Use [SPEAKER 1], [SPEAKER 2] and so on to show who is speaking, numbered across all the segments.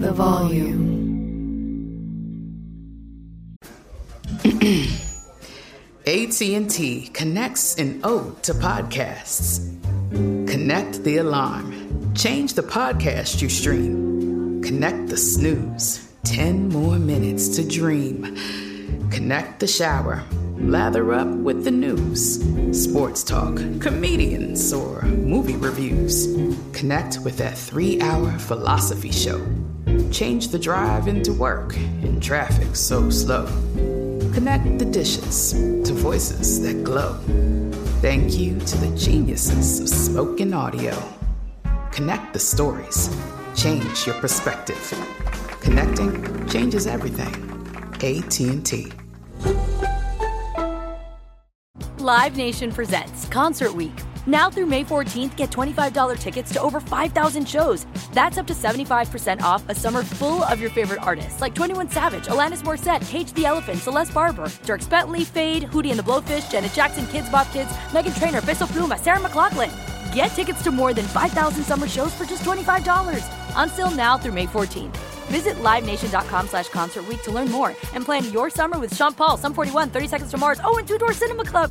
[SPEAKER 1] the volume.
[SPEAKER 2] AT&T connects an ode to podcasts. Connect the alarm. Change the podcast you stream. Connect the snooze. 10 more minutes to dream. Connect the shower. Lather up with the news. Sports talk, comedians, or movie reviews. Connect with that 3-hour philosophy show. Change the drive into work in traffic so slow. Connect the dishes to voices that glow. Thank you to the geniuses of spoken audio. Connect the stories. Change your perspective. Connecting changes everything. AT&T.
[SPEAKER 3] Live Nation presents Concert Week. Now through May 14th, get $25 tickets to over 5,000 shows. That's up to 75% off a summer full of your favorite artists like 21 Savage, Alanis Morissette, Cage the Elephant, Celeste Barber, Dierks Bentley, Fade, Hootie and the Blowfish, Janet Jackson, Kidz Bop Kids, Meghan Trainor, Bissell Pluma, Sarah McLachlan. Get tickets to more than 5,000 summer shows for just $25. On sale now through May 14th. Visit LiveNation.com/Concert Week to learn more and plan your summer with Sean Paul, Sum 41, 30 Seconds to Mars, and Two Door Cinema Club.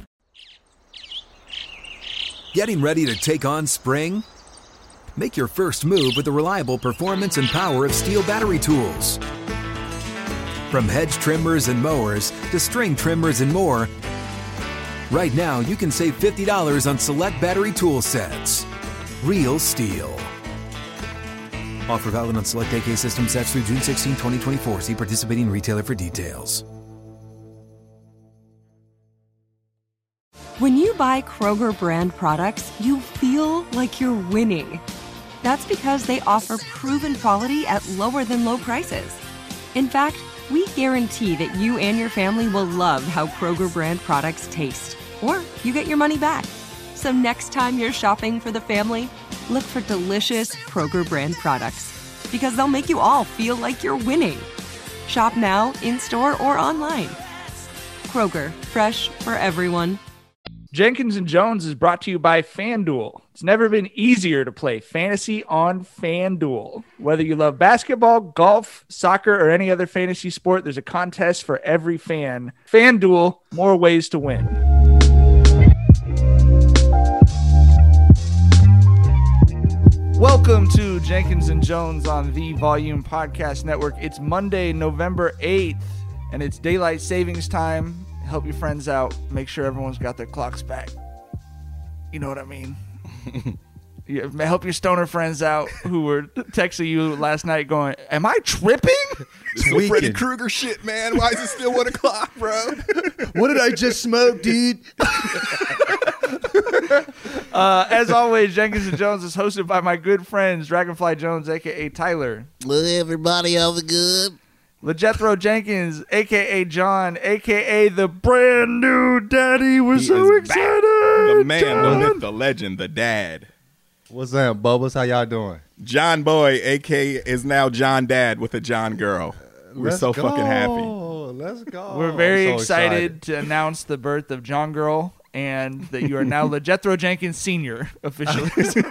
[SPEAKER 4] Getting ready to take on spring? Make your first move with the reliable performance and power of Steel battery tools. From hedge trimmers and mowers to string trimmers and more, right now you can save $50 on select battery tool sets. Real Steel. Offer valid on select AK system sets through June 16, 2024. See participating retailer for details.
[SPEAKER 5] When you buy Kroger brand products, you feel like you're winning. That's because they offer proven quality at lower than low prices. In fact, we guarantee that you and your family will love how Kroger brand products taste, or you get your money back. So next time you're shopping for the family, look for delicious Kroger brand products, because they'll make you all feel like you're winning. Shop now, in-store, or online. Kroger, fresh for everyone.
[SPEAKER 6] Jenkins and Jones is brought to you by FanDuel. It's never been easier to play fantasy on FanDuel. Whether you love basketball, golf, soccer, or any other fantasy sport, there's a contest for every fan. FanDuel, more ways to win. Welcome to Jenkins and Jones on the Volume Podcast Network. It's Monday, November 8th, and it's daylight savings time. Help your friends out. Make sure everyone's got their clocks back. You know what I mean? Help your stoner friends out who were texting you last night going, am I tripping?
[SPEAKER 7] This is Freddy Krueger shit, man. Why is it still 1 o'clock, bro?
[SPEAKER 8] What did I just smoke, dude?
[SPEAKER 6] As always, Jenkins and Jones is hosted by my good friends, Dragonfly Jones, a.k.a. Tyler.
[SPEAKER 9] Well, everybody over good?
[SPEAKER 6] LeJethro Jenkins, a.k.a. John, a.k.a. the brand new daddy. We're so excited.
[SPEAKER 7] The man,
[SPEAKER 6] John.
[SPEAKER 7] the myth, the legend, the dad.
[SPEAKER 8] What's up, Bubbles? How y'all doing?
[SPEAKER 7] John Boy, a.k.a. is now John Dad with a John girl. We're so fucking happy.
[SPEAKER 8] Let's go.
[SPEAKER 6] We're very excited to announce the birth of John Girl and that you are now LeJethro Jenkins Sr. officially.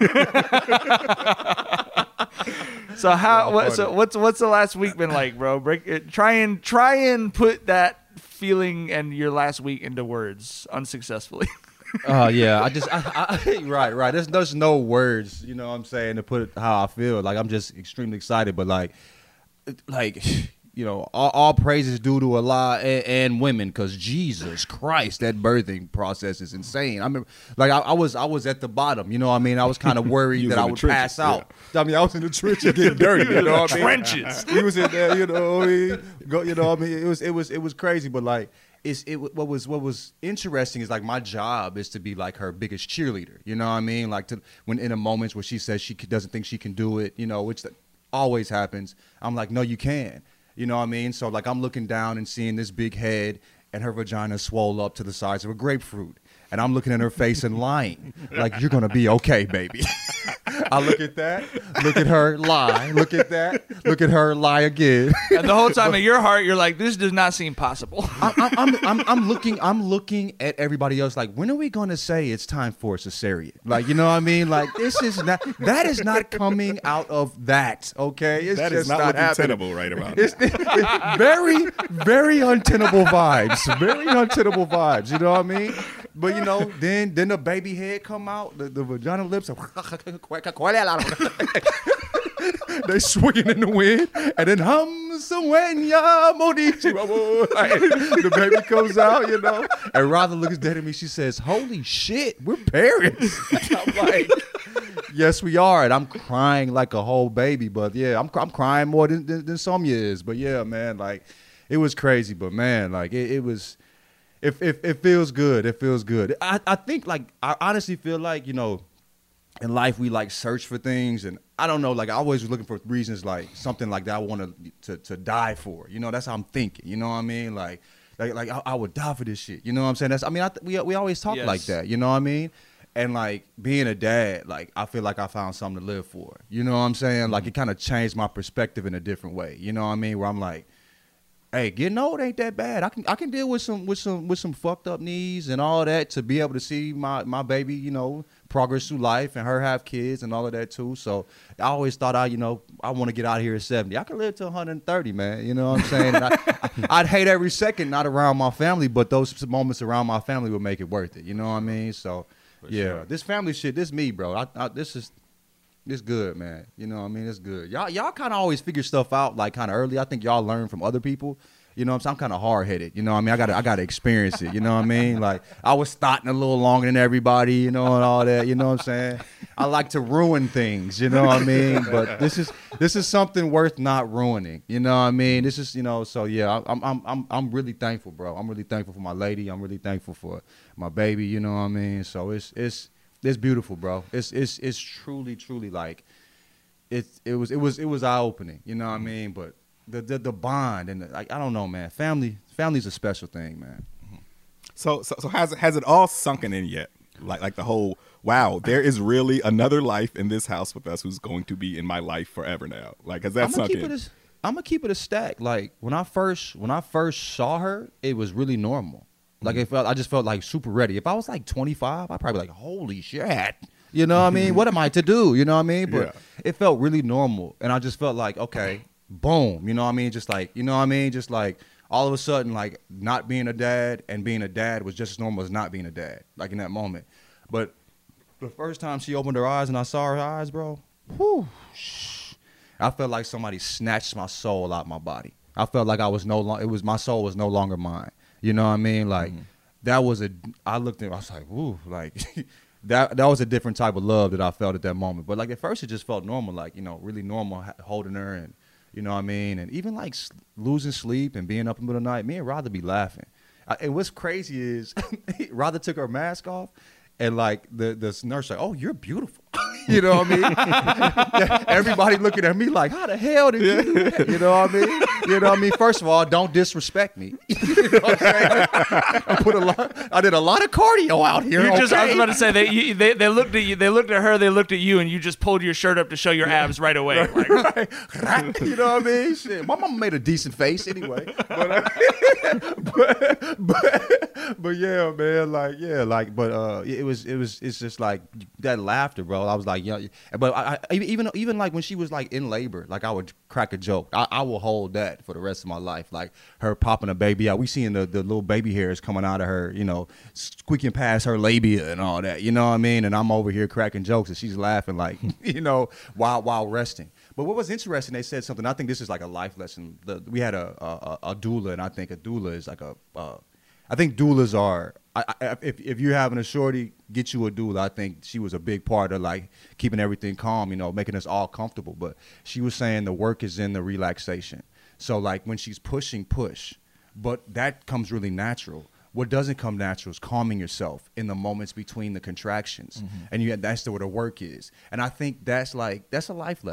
[SPEAKER 6] So what's the last week been like, bro? Try and put that feeling and your last week into words unsuccessfly.
[SPEAKER 8] Yeah, right. There's no words, you know what I'm saying, to put how I feel. Like, I'm just extremely excited, but like you know, all praise is due to Allah and women, because Jesus Christ, that birthing process is insane. I mean, like I was at the bottom, you know what I mean? I was kind of worried that I would pass out.
[SPEAKER 7] Yeah.
[SPEAKER 8] I mean, I was in the trenches getting dirty, you know what I mean?
[SPEAKER 6] Trenches.
[SPEAKER 8] He was in there, you know what I mean? You know what I mean? It was crazy, but like what was interesting is like my job is to be like her biggest cheerleader, you know what I mean? Like when in a moments where she says she doesn't think she can do it, you know, which always happens. I'm like, no, you can. You know what I mean? So, like, I'm looking down and seeing this big head and her vagina swole up to the size of a grapefruit. And I'm looking at her face and lying. Like, you're going to be okay, baby. I look at that, look at her, lie. Look at that, look at her, lie again.
[SPEAKER 6] And the whole time in your heart, you're like, this does not seem possible.
[SPEAKER 8] I'm looking at everybody else like, when are we gonna say it's time for a cesarean? Like, you know what I mean? Like, that is not coming out of that. Okay, it's
[SPEAKER 7] that
[SPEAKER 8] just
[SPEAKER 7] is not
[SPEAKER 8] not
[SPEAKER 7] looking
[SPEAKER 8] happening.
[SPEAKER 7] tenable right about
[SPEAKER 8] It's very, very untenable vibes. Very untenable vibes. You know what I mean? But you know, then the baby head come out, the vagina lips are they swinging in the wind, and then sueña modichi. The baby comes out, you know, and Radha looks dead at me. She says, "Holy shit, we're parents." I'm like, yes, we are, and I'm crying like a whole baby. But yeah, I'm crying more than Somya is. But yeah, man, like it was crazy. But man, like it was. It feels good. It feels good. I think, like, I honestly feel like, you know, in life we like search for things, and I don't know, like I always was looking for reasons, like something like that I want to die for. You know, that's how I'm thinking. You know what I mean? Like I would die for this shit. You know what I'm saying? We always talk like that. You know what I mean? And like being a dad, like I feel like I found something to live for. You know what I'm saying? Like it kind of changed my perspective in a different way. You know what I mean? Where I'm like, hey, getting old ain't that bad. I can deal with some fucked up knees and all that to be able to see my baby, you know, progress through life and her have kids and all of that too. So I always thought I want to get out of here at 70. I can live to 130, man. You know what I'm saying? And I'd hate every second not around my family, but those moments around my family would make it worth it. You know what I mean? So yeah, this family shit, this me, bro. It's good, man. You know what I mean? It's good. Y'all kind of always figure stuff out like kind of early. I think y'all learn from other people. You know what I'm saying? I'm kind of hard-headed. You know what I mean? I got to experience it. You know what I mean? Like, I was starting a little longer than everybody, you know, and all that. You know what I'm saying? I like to ruin things, you know what I mean? But this is something worth not ruining. You know what I mean? This is, you know, so yeah, I'm really thankful, bro. I'm really thankful for my lady. I'm really thankful for my baby, you know what I mean? So it's beautiful, bro. It's truly like it was eye opening. You know what I mean? But the bond and like I don't know, man. Family's a special thing, man.
[SPEAKER 7] So has it all sunken in yet? Like the whole wow, there is really another life in this house with us who's going to be in my life forever now. Like has that sunk in?
[SPEAKER 8] I'm gonna keep it a stack. Like when I first saw her, it was really normal. Like I just felt like super ready. If I was like 25, I'd probably be like, holy shit. You know what I mean? What am I to do? You know what I mean? But it felt really normal. And I just felt like, okay, boom. You know what I mean? Just like, you know what I mean? Just like all of a sudden, like not being a dad and being a dad was just as normal as not being a dad, like in that moment. But the first time she opened her eyes and I saw her eyes, bro, whew, I felt like somebody snatched my soul out my body. I felt like my soul was no longer mine. You know what I mean? Like I looked at it, I was like, woo, like that was a different type of love that I felt at that moment. But like at first it just felt normal, like, you know, really normal holding her and, you know what I mean? And even like losing sleep and being up in the middle of the night, me and Radha be laughing. And what's crazy is Radha took her mask off and like the nurse like, oh, you're beautiful. You know what I mean? Everybody looking at me like, how the hell did you do that? You know what I mean? You know what I mean? First of all, don't disrespect me. You know what I'm saying? I did a lot of cardio out here.
[SPEAKER 6] I was about to say they looked at you, they looked at her, they looked at you, and you just pulled your shirt up to show your abs right away.
[SPEAKER 8] Right. You know what I mean? Shit. My mama made a decent face anyway. But yeah, man, it's just like that laughter, bro. I was like, yeah, but I even like when she was like in labor, like I would crack a joke. I will hold that for the rest of my life. Like her popping a baby out, we seeing the little baby hairs coming out of her, you know, squeaking past her labia and all that. You know what I mean? And I'm over here cracking jokes and she's laughing like, you know, while resting. But what was interesting, they said something. I think this is like a life lesson. We had a doula, and I think a doula is like I think doulas are. If you're having a shorty, get you a doula. I think she was a big part of like keeping everything calm, you know, making us all comfortable. But she was saying the work is in the relaxation. So like when she's pushing, push, but that comes really natural. What doesn't come natural is calming yourself in the moments between the contractions, and that's where the work is. And I think that's a life lesson.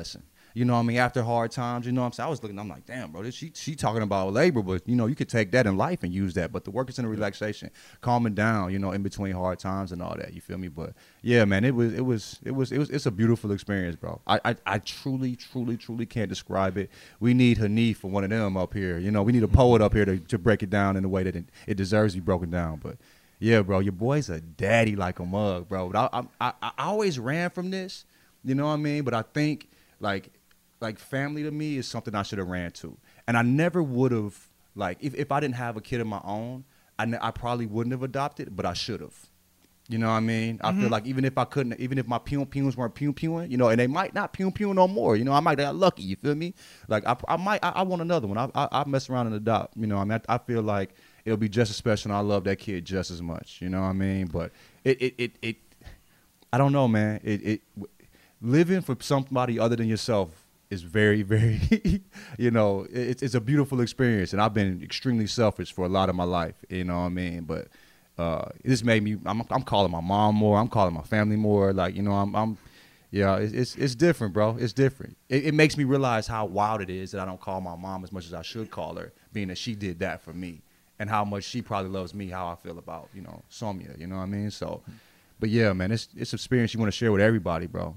[SPEAKER 8] You know what I mean? After hard times, you know what I'm saying? I was looking, I'm like, damn, bro, she talking about labor, but, you know, you could take that in life and use that. But the work is in the relaxation, calming down, you know, in between hard times and all that. You feel me? But, yeah, man, it's a beautiful experience, bro. I truly can't describe it. We need Hanif for one of them up here. You know, we need a poet up here to break it down in the way that it deserves to be broken down. But, yeah, bro, your boy's a daddy like a mug, bro. But I always ran from this, you know what I mean? But I think, like family to me is something I should have ran to. And I never would have, like, if I didn't have a kid of my own, I probably wouldn't have adopted, but I should have. You know what I mean? I feel like even if my pew-pews weren't pew-pewing, you know, and they might not pew-pew no more, you know, I might get lucky, you feel me? Like, I want another one. I mess around and adopt, you know what I mean? I feel like it'll be just as special, and I love that kid just as much, you know what I mean? But it I don't know, man. Living for somebody other than yourself is very, very, you know, it's a beautiful experience. And I've been extremely selfish for a lot of my life, you know what I mean? But this made me, I'm calling my mom more. I'm calling my family more. Like, you know, it's different, bro. It's different. It makes me realize how wild it is that I don't call my mom as much as I should call her, being that she did that for me. And how much she probably loves me, how I feel about, you know, Somia, you know what I mean? So, but yeah, man, it's an experience you want to share with everybody, bro.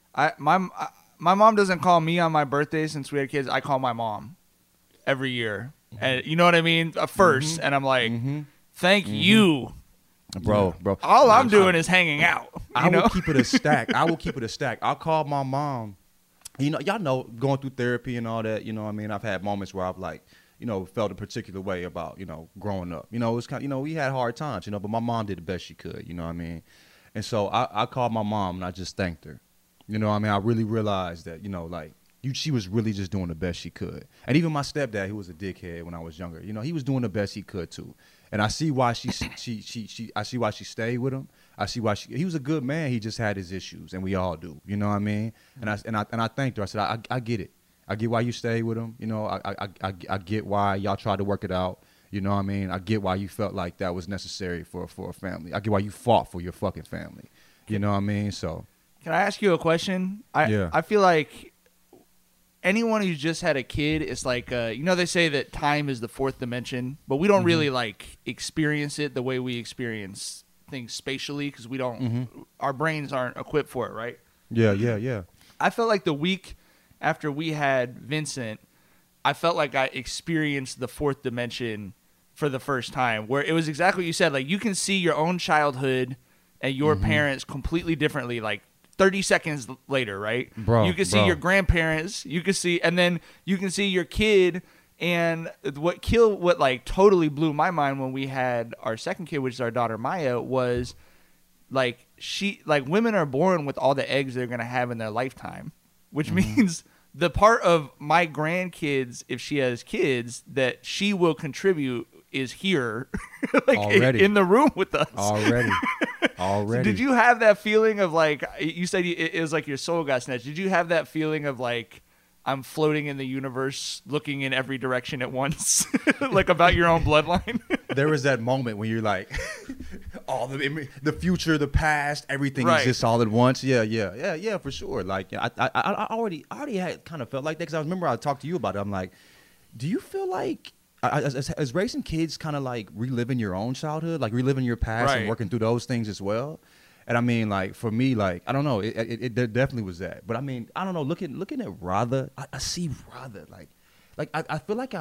[SPEAKER 6] My mom doesn't call me on my birthday since we had kids. I call my mom every year. And you know what I mean? First. And I'm like, thank you.
[SPEAKER 8] Bro.
[SPEAKER 6] All I'm doing is hanging out.
[SPEAKER 8] I will keep it a stack. I'll call my mom. You know, y'all know, going through therapy and all that, you know what I mean? I've had moments where I've, like, you know, felt a particular way about, you know, growing up. You know, it was kind of, you know, we had hard times, you know, but my mom did the best she could, you know what I mean? And so I called my mom and I just thanked her. You know what I mean? I really realized that, you know, like, she was really just doing the best she could. And even my stepdad, who was a dickhead when I was younger, you know, he was doing the best he could too. And I see why I see why she stayed with him. I see why he was a good man. He just had his issues, and we all do. You know what I mean? And I thanked her. I said, I get it. I get why you stayed with him. You know, I get why y'all tried to work it out. You know what I mean? I get why you felt like that was necessary for a family. I get why you fought for your fucking family. You know what I mean? So.
[SPEAKER 6] Can I ask you a question? I feel like anyone who's just had a kid is like, you know, they say that time is the fourth dimension, but we don't really like experience it the way we experience things spatially because we don't, our brains aren't equipped for it, right?
[SPEAKER 8] Yeah.
[SPEAKER 6] I felt like the week after we had Vincent, I felt like I experienced the fourth dimension for the first time, where it was exactly what you said. Like, you can see your own childhood and your parents completely differently, like 30 seconds later, right?
[SPEAKER 8] Bro,
[SPEAKER 6] you can see your grandparents, you can see, and then you can see your kid. And what like totally blew my mind when we had our second kid, which is our daughter Maya, was like, women are born with all the eggs they're going to have in their lifetime, which means the part of my grandkids, if she has kids, that she will contribute is here, like
[SPEAKER 8] already
[SPEAKER 6] in the room with us
[SPEAKER 8] already.
[SPEAKER 6] So did you have that feeling of, like, you said it was like your soul got snatched? Did you have that feeling of like, I'm floating in the universe, looking in every direction at once, like about your own bloodline?
[SPEAKER 8] There was that moment when you're like, all the future, the past, everything exists all at once. Yeah, for sure. Like, I already had kind of felt like that, because I remember I talked to you about it. I'm like, do you feel like, as raising kids, kind of like reliving your own childhood, like reliving your past and working through those things as well? And I mean, like, for me, like, I don't know, it definitely was that. But I mean, I don't know, looking at Radha, I see Radha, like I feel like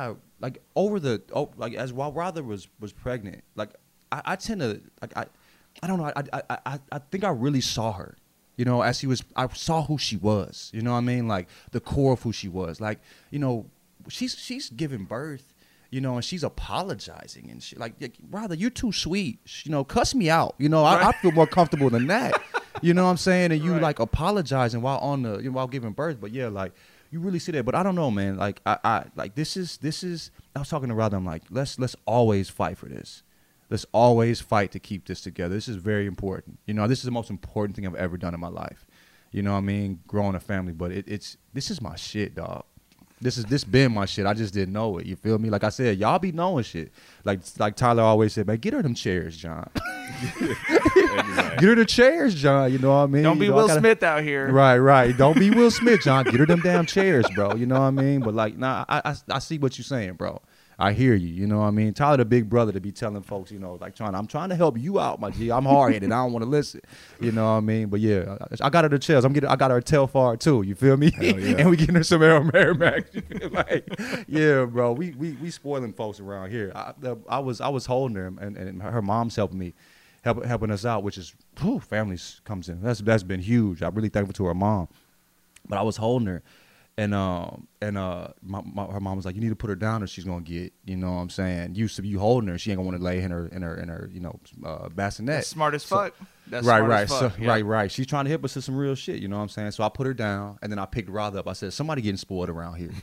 [SPEAKER 8] while Radha was pregnant, like, I tend to, like, I don't know, I think I really saw her, you know, I saw who she was, you know what I mean? Like, the core of who she was. Like, you know, she's giving birth, you know, and she's apologizing and shit. Like, Radha, you're too sweet. You know, cuss me out. You know, I feel more comfortable than that. You know what I'm saying? And you like apologizing while giving birth. But yeah, like, you really see that. But I don't know, man. Like, I like, this is. I was talking to Radha. I'm like, let's always fight for this. Let's always fight to keep this together. This is very important. You know, this is the most important thing I've ever done in my life. You know what I mean? Growing a family. But this is my shit, dog. This been my shit. I just didn't know it. You feel me? Like I said, y'all be knowing shit. Like Tyler always said, man, get her them chairs, John. Get her the chairs, John. You know what I mean?
[SPEAKER 6] Don't be Will Smith out here.
[SPEAKER 8] Right. Don't be Will Smith, John. Get her them damn chairs, bro. You know what I mean? But like, nah, I see what you're saying, bro. I hear you. You know what I mean? Tyler, the big brother, to be telling folks, you know, like I'm trying to help you out, my G. I'm hard headed. I don't want to listen. You know what I mean? But yeah, I got her the chairs. I got her a Telfar too. You feel me?
[SPEAKER 7] Yeah.
[SPEAKER 8] And we getting her some Air Max. Like, yeah, bro. We spoiling folks around here. I was holding her, and her mom's helping me, helping us out, which is families comes in. That's been huge. I'm really thankful to her mom. But I was holding her. And her mom was like, you need to put her down or she's gonna get, you know what I'm saying, used to you holding her, she ain't gonna want to lay in her you know, bassinet.
[SPEAKER 6] That's smart as fuck. That's
[SPEAKER 8] right,
[SPEAKER 6] smart
[SPEAKER 8] right.
[SPEAKER 6] as fuck.
[SPEAKER 8] So, right. She's trying to hit us to some real shit, you know what I'm saying? So I put her down and then I picked Roth up. I said, somebody getting spoiled around here.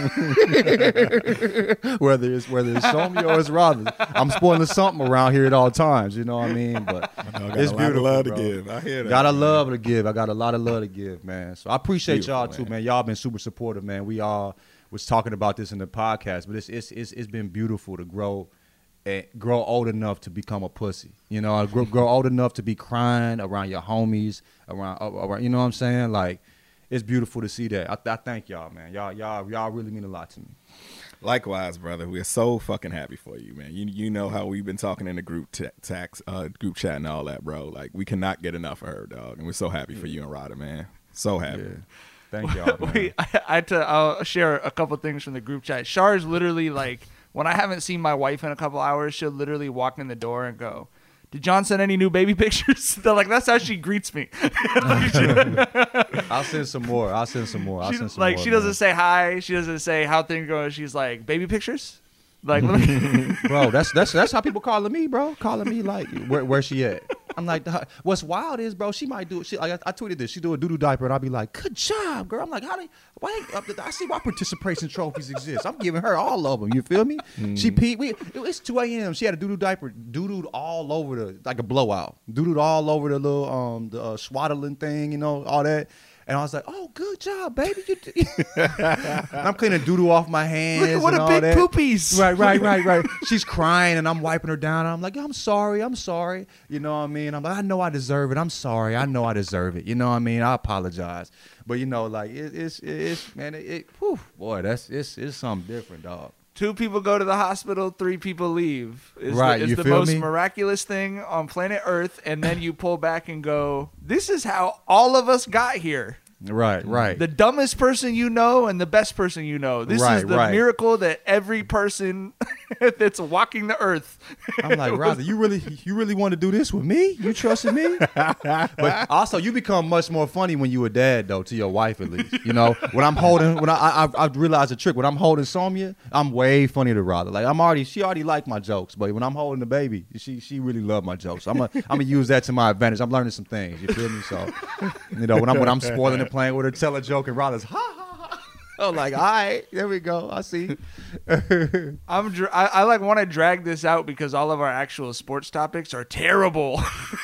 [SPEAKER 8] whether it's Somya or it's Roth. I'm spoiling something around here at all times, you know what I mean? But it's beautiful.
[SPEAKER 7] Love
[SPEAKER 8] bro.
[SPEAKER 7] to give. I hear that.
[SPEAKER 8] Got a love to give. I got a lot of love to give, man. So I appreciate
[SPEAKER 7] Beautiful,
[SPEAKER 8] y'all too, man. Y'all been super supportive, man. We all was talking about this in the podcast, but it's been beautiful to grow old enough to become a pussy. You know, grow old enough to be crying around your homies, around you know what I'm saying? Like, it's beautiful to see that. I thank y'all, man. Y'all really mean a lot to me.
[SPEAKER 7] Likewise, brother. We're so fucking happy for you, man. You know how we've been talking in the group chat and all that, bro. Like, we cannot get enough of her, dog. And we're so happy for you and Ryder, man. So happy.
[SPEAKER 8] Yeah. Thank y'all, man.
[SPEAKER 6] Wait, I'll share a couple things from the group chat. Char's literally like, when I haven't seen my wife in a couple hours, she'll literally walk in the door and go, did John send any new baby pictures? They're like, that's how she greets me.
[SPEAKER 8] I'll send some more.
[SPEAKER 6] She doesn't say hi. She doesn't say how things go. She's like, baby pictures? Like,
[SPEAKER 8] bro, that's how people calling me, bro. Calling me like, where's she at? I'm like, what's wild is, bro, she might do it. Like, I tweeted this. She do a doo-doo diaper, and I'll be like, good job, girl. I'm like, I see why participation trophies exist. I'm giving her all of them. You feel me? She peed. It's 2 a.m. She had a doo-doo diaper, doo-dooed all over like a blowout. Doo-dooed all over the little swaddling thing, you know, all that. And I was like, oh, good job, baby. I'm cleaning doo-doo off my hands.
[SPEAKER 6] Look what
[SPEAKER 8] and
[SPEAKER 6] a
[SPEAKER 8] all
[SPEAKER 6] big
[SPEAKER 8] that.
[SPEAKER 6] poopies.
[SPEAKER 8] Right. She's crying, and I'm wiping her down. And I'm like, I'm sorry. You know what I mean? I'm like, I know I deserve it. I'm sorry. I know I deserve it. You know what I mean? I apologize. But, you know, like, it's boy, it's something different, dog.
[SPEAKER 6] 2 people go to the hospital, 3 people leave. It's the
[SPEAKER 8] feel
[SPEAKER 6] most
[SPEAKER 8] me?
[SPEAKER 6] miraculous thing on planet Earth. And then you pull back and go, this is how all of us got here.
[SPEAKER 8] Right.
[SPEAKER 6] The dumbest person you know and the best person you know. This is the miracle that every person that's walking the earth.
[SPEAKER 8] I'm like, Roger, you really want to do this with me? You trusting me? But also, you become much more funny when you a dad, though, to your wife at least. You know, when I realized a trick. When I'm holding Somya, I'm way funnier to Roger. Like she already liked my jokes, but when I'm holding the baby, she really loved my jokes. I'm gonna use that to my advantage. I'm learning some things. You feel me? So, you know, when I'm spoiling the playing with her, tell a joke, and Roller's ha ha ha. I'm like, all right, there we go. I see.
[SPEAKER 6] I like want to drag this out because all of our actual sports topics are terrible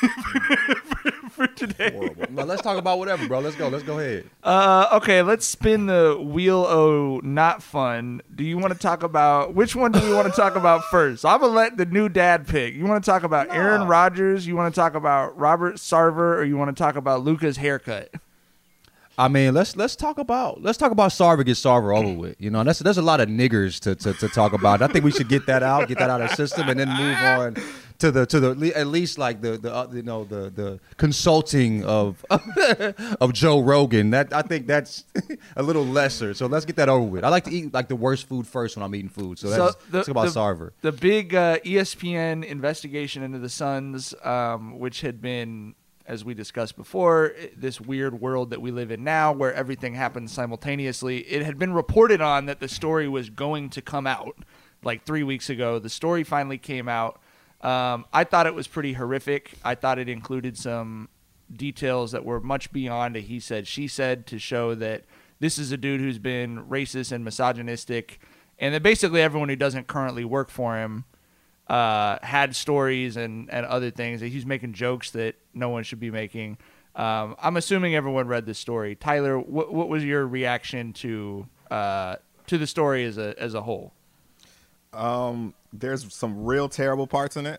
[SPEAKER 6] for today.
[SPEAKER 8] Horrible. No, let's talk about whatever, bro. Let's go ahead.
[SPEAKER 6] Okay, let's spin the wheel of not fun. Do you want to talk about which one do you want to talk about first? I'm gonna let the new dad pick. You want to talk about Aaron Rodgers? You want to talk about Robert Sarver, or you want to talk about Luka's haircut?
[SPEAKER 8] I mean, let's talk about Sarver, get Sarver over with. You know, there's a lot of niggers to talk about. I think we should get that out of the system, and then move on to the at least like the consulting of of Joe Rogan. That I think that's a little lesser. So let's get that over with. I like to eat like the worst food first when I'm eating food. So let's talk about Sarver.
[SPEAKER 6] The big ESPN investigation into the Suns, which had been, as we discussed before, this weird world that we live in now where everything happens simultaneously. It had been reported on that the story was going to come out like 3 weeks ago. The story finally came out. I thought it was pretty horrific. I thought it included some details that were much beyond a he said, she said, to show that this is a dude who's been racist and misogynistic, and that basically everyone who doesn't currently work for him had stories and other things. He's making jokes that no one should be making. I'm assuming everyone read this story. Tyler, what was your reaction to the story as a whole?
[SPEAKER 7] There's some real terrible parts in it.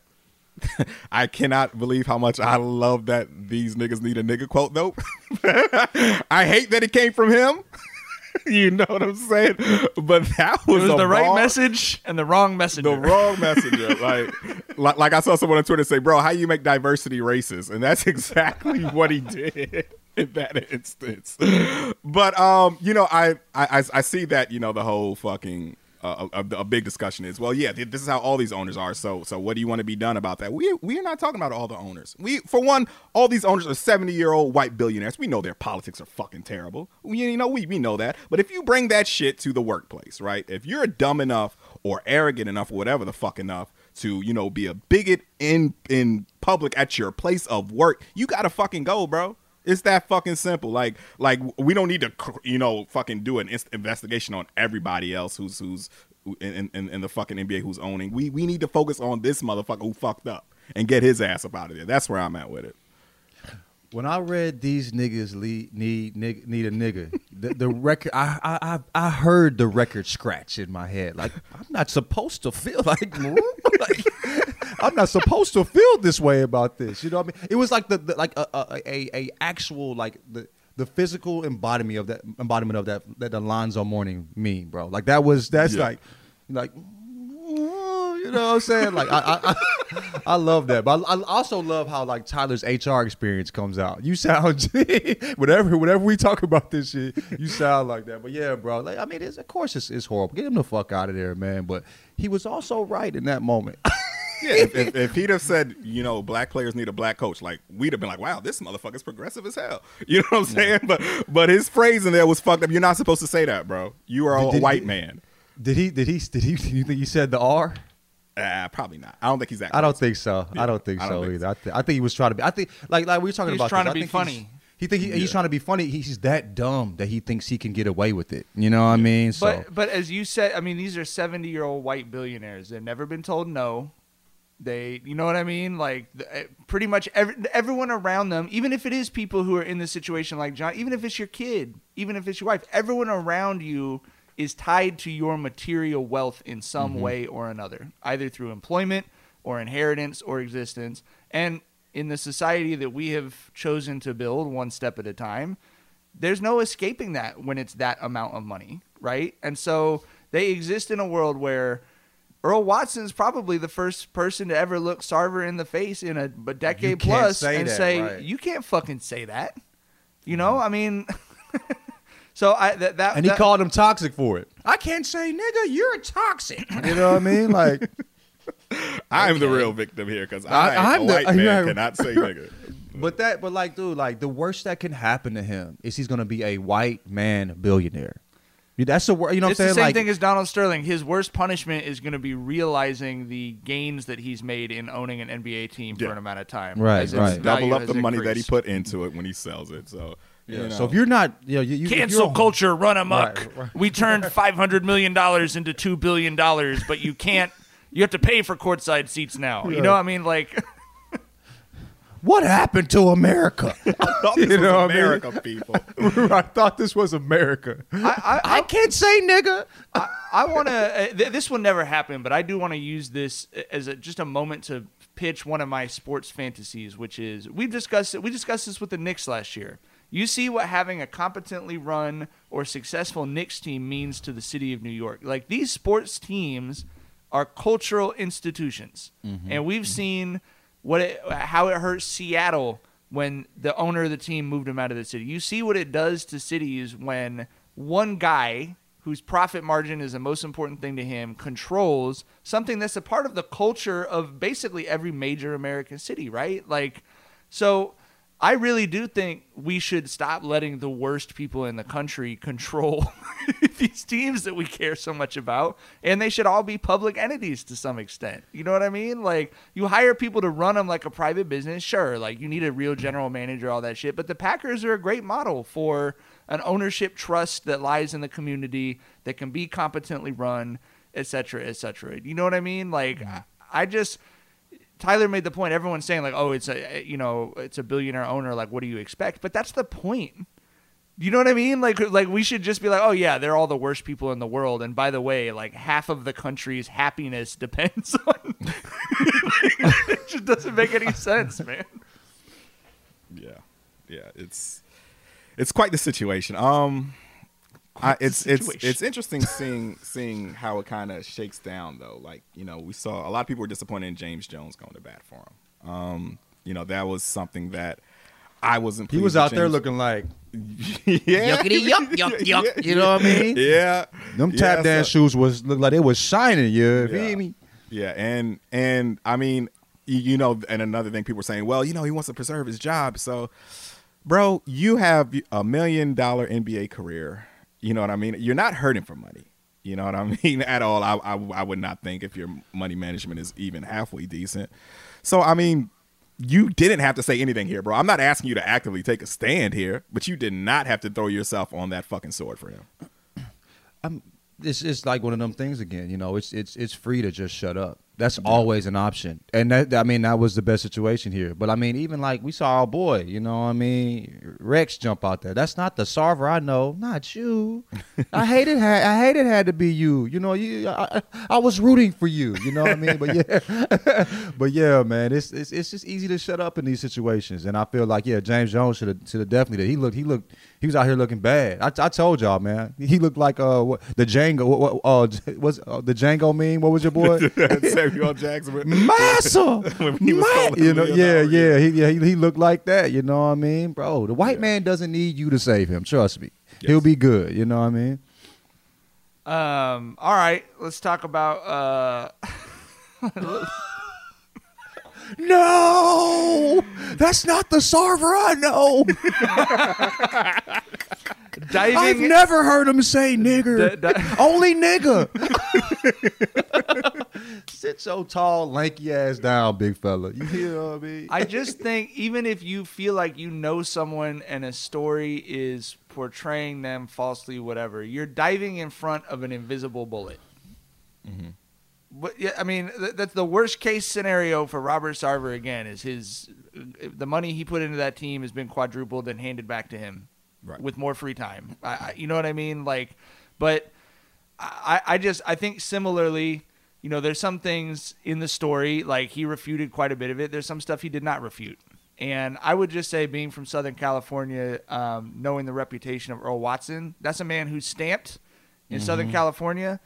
[SPEAKER 7] I cannot believe how much I love that these niggas need a nigga quote though. I hate that it came from him. You know what I'm saying? But that was
[SPEAKER 6] the right
[SPEAKER 7] bar.
[SPEAKER 6] message and the wrong messenger.
[SPEAKER 7] The wrong messenger. like I saw someone on Twitter say, bro, how you make diversity racist? And that's exactly what he did in that instance. But I see that, the whole fucking a big discussion is, well, yeah, this is how all these owners are. So what do you want to be done about that? We are not talking about all the owners. For one, all these owners are 70-year-old white billionaires. We know their politics are fucking terrible. We know that. But if you bring that shit to the workplace, right? If you're dumb enough or arrogant enough or whatever the fuck enough to, be a bigot in public at your place of work, you gotta fucking go, bro. It's that fucking simple. Like we don't need to, fucking do an investigation on everybody else who's in the fucking NBA who's owning. We need to focus on this motherfucker who fucked up and get his ass up out of there. That's where I'm at with it.
[SPEAKER 8] When I read these niggas need a nigga, the record, I heard the record scratch in my head. Like, I'm not supposed to feel like I'm not supposed to feel this way about this. You know what I mean? It was like a actual the physical embodiment of that Alonzo Mourning meme, bro. Like that's like you know what I'm saying? Like I love that, but I also love how like Tyler's HR experience comes out. You sound whenever we talk about this shit, you sound like that. But yeah, bro. Like, I mean, of course it's horrible. Get him the fuck out of there, man. But he was also right in that moment.
[SPEAKER 7] Yeah, if he'd have said, black players need a black coach, like we'd have been like, wow, this motherfucker's progressive as hell. You know what I'm saying? But his phrase in there was fucked up. You're not supposed to say that, bro. You are a white man.
[SPEAKER 8] Did he? You think he said the R?
[SPEAKER 7] Probably not. I don't think he's that.
[SPEAKER 8] I don't think so. Yeah, I don't think so either. I think he was trying to be. I think like we were talking about.
[SPEAKER 6] He's trying to be funny.
[SPEAKER 8] He's trying to be funny. He's that dumb that he thinks he can get away with it. You know what I mean? So,
[SPEAKER 6] but as you said, I mean, these are 70-year-old white billionaires. They've never been told no. You know what I mean? Like pretty much everyone around them, even if it is people who are in this situation like John, even if it's your kid, even if it's your wife, everyone around you is tied to your material wealth in some way or another, either through employment or inheritance or existence. And in the society that we have chosen to build one step at a time, there's no escaping that when it's that amount of money, right? And so they exist in a world where Earl Watson's probably the first person to ever look Sarver in the face in a decade plus and say, right. You can't fucking say that. You know, I mean, so he
[SPEAKER 8] called him toxic for it. I can't say, nigga, you're toxic. You know what I mean? Like,
[SPEAKER 7] I'm the real victim here because I'm a white man cannot say nigga.
[SPEAKER 8] But the worst that can happen to him is he's gonna be a white man billionaire. That's the word. You know what I'm saying?
[SPEAKER 6] It's the same thing as Donald Sterling. His worst punishment is going to be realizing the gains that he's made in owning an NBA team for an amount of time.
[SPEAKER 8] Right.
[SPEAKER 7] Double up the money that he put into it when he sells it. So,
[SPEAKER 8] so if you're not, you
[SPEAKER 6] cancel culture, run amok. Right. We turned $500 million into $2 billion, but you can't. You have to pay for courtside seats now. Yeah. You know what I mean? Like.
[SPEAKER 8] What happened to America?
[SPEAKER 7] I thought this was America, people.
[SPEAKER 8] I thought this was America. I can't say nigga.
[SPEAKER 6] I want to. This will never happen, but I do want to use this as just a moment to pitch one of my sports fantasies, which is we discussed this with the Knicks last year. You see what having a competently run or successful Knicks team means to the city of New York. Like, these sports teams are cultural institutions, and we've seen how it hurt Seattle when the owner of the team moved him out of the city. You see what it does to cities when one guy whose profit margin is the most important thing to him controls something that's a part of the culture of basically every major American city, right? Like, so I really do think we should stop letting the worst people in the country control these teams that we care so much about, and they should all be public entities to some extent. You know what I mean? Like, you hire people to run them like a private business, sure, like you need a real general manager, all that shit, but the Packers are a great model for an ownership trust that lies in the community that can be competently run, et cetera, et cetera. You know what I mean? Like, Tyler made the point. Everyone's saying like, "Oh, it's a billionaire owner. Like, what do you expect?" But that's the point. You know what I mean? Like we should just be like, oh yeah, they're all the worst people in the world. And by the way, like half of the country's happiness depends on. It just doesn't make any sense, man.
[SPEAKER 7] Yeah, it's quite the situation. It's interesting seeing how it kind of shakes down though. Like, you know, we saw a lot of people were disappointed in James Jones going to bat for him. You know, that was something that I wasn't pleased
[SPEAKER 8] He was
[SPEAKER 7] with
[SPEAKER 8] out there
[SPEAKER 7] James.
[SPEAKER 8] looking like,
[SPEAKER 9] Yuckity yuck yuck yuck.
[SPEAKER 8] you know what I mean?
[SPEAKER 7] Yeah.
[SPEAKER 8] Them tap dance shoes looked like they was shining, you
[SPEAKER 7] Yeah.
[SPEAKER 8] feel me?
[SPEAKER 7] Yeah, and I mean, you know, and another thing people were saying, well, you know, he wants to preserve his job. So, bro, you have $1 million NBA career. You know what I mean? You're not hurting for money. You know what I mean? At all. I would not think if your money management is even halfway decent. So, I mean, you didn't have to say anything here, bro. I'm not asking you to actively take a stand here, but you did not have to throw yourself on that fucking sword for him.
[SPEAKER 8] It's like one of them things again. You know, it's free to just shut up. That's always an option. And that was the best situation here. But I mean, even like we saw our boy, you know what I mean, Rex jump out there. That's not the Sarver I know, not you. I hated had to be you. You know, I was rooting for you, you know what I mean? But yeah, man, it's just easy to shut up in these situations. And I feel like James Jones should have definitely did. He was out here looking bad. I told y'all, man. He looked like the Django. Was the Django meme? What was your boy?
[SPEAKER 7] Samuel Jackson.
[SPEAKER 8] Massa.
[SPEAKER 7] When he was calling
[SPEAKER 8] you know,
[SPEAKER 7] Leonardo.
[SPEAKER 8] he looked like that. You know what I mean, bro? The white man doesn't need you to save him. Trust me, he'll be good. You know what I mean?
[SPEAKER 6] All right, let's talk about.
[SPEAKER 8] No, that's not the Sarver I know. I've never heard him say nigger. Only nigga. Sit so tall, lanky ass down, big fella. You know what I mean?
[SPEAKER 6] I just think even if you feel like you know someone and a story is portraying them falsely, whatever, you're diving in front of an invisible bullet. Mm-hmm. But yeah, I mean, that's the worst case scenario for Robert Sarver. Again, is the money he put into that team has been quadrupled and handed back to him, right, with more free time. You know what I mean? Like, but I think similarly, you know, there's some things in the story, like he refuted quite a bit of it. There's some stuff he did not refute. And I would just say, being from Southern California, knowing the reputation of Earl Watson, that's a man who's stamped in Southern California.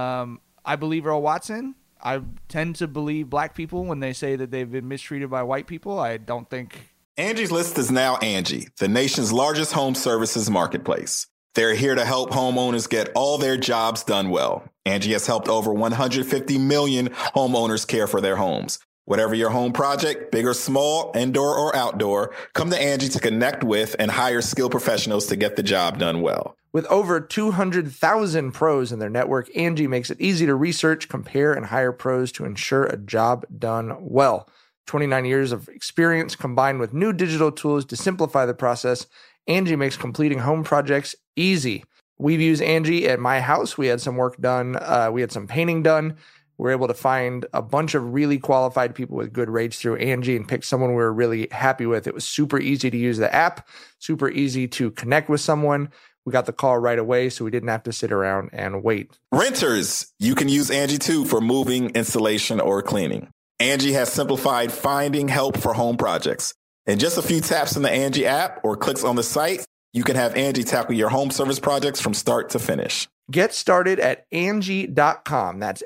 [SPEAKER 6] I believe Earl Watson. I tend to believe black people when they say that they've been mistreated by white people. I don't think.
[SPEAKER 1] Angie's List is now Angie, the nation's largest home services marketplace. They're here to help homeowners get all their jobs done well. Angie has helped over 150 million homeowners care for their homes. Whatever your home project, big or small, indoor or outdoor, come to Angie to connect with and hire skilled professionals to get the job done well.
[SPEAKER 10] With over 200,000 pros in their network, Angie makes it easy to research, compare, and hire pros to ensure a job done well. 29 years of experience combined with new digital tools to simplify the process, Angie makes completing home projects easy. We've used Angie at my house. We had some work done. We had some painting done. We were able to find a bunch of really qualified people with good rates through Angie and pick someone we were really happy with. It was super easy to use the app, super easy to connect with someone. We got the call right away, so we didn't have to sit around and wait.
[SPEAKER 1] Renters, you can use Angie too for moving, installation, or cleaning. Angie has simplified finding help for home projects. In just a few taps in the Angie app or clicks on the site, you can have Angie tackle your home service projects from start to finish.
[SPEAKER 10] Get started at Angie.com. That's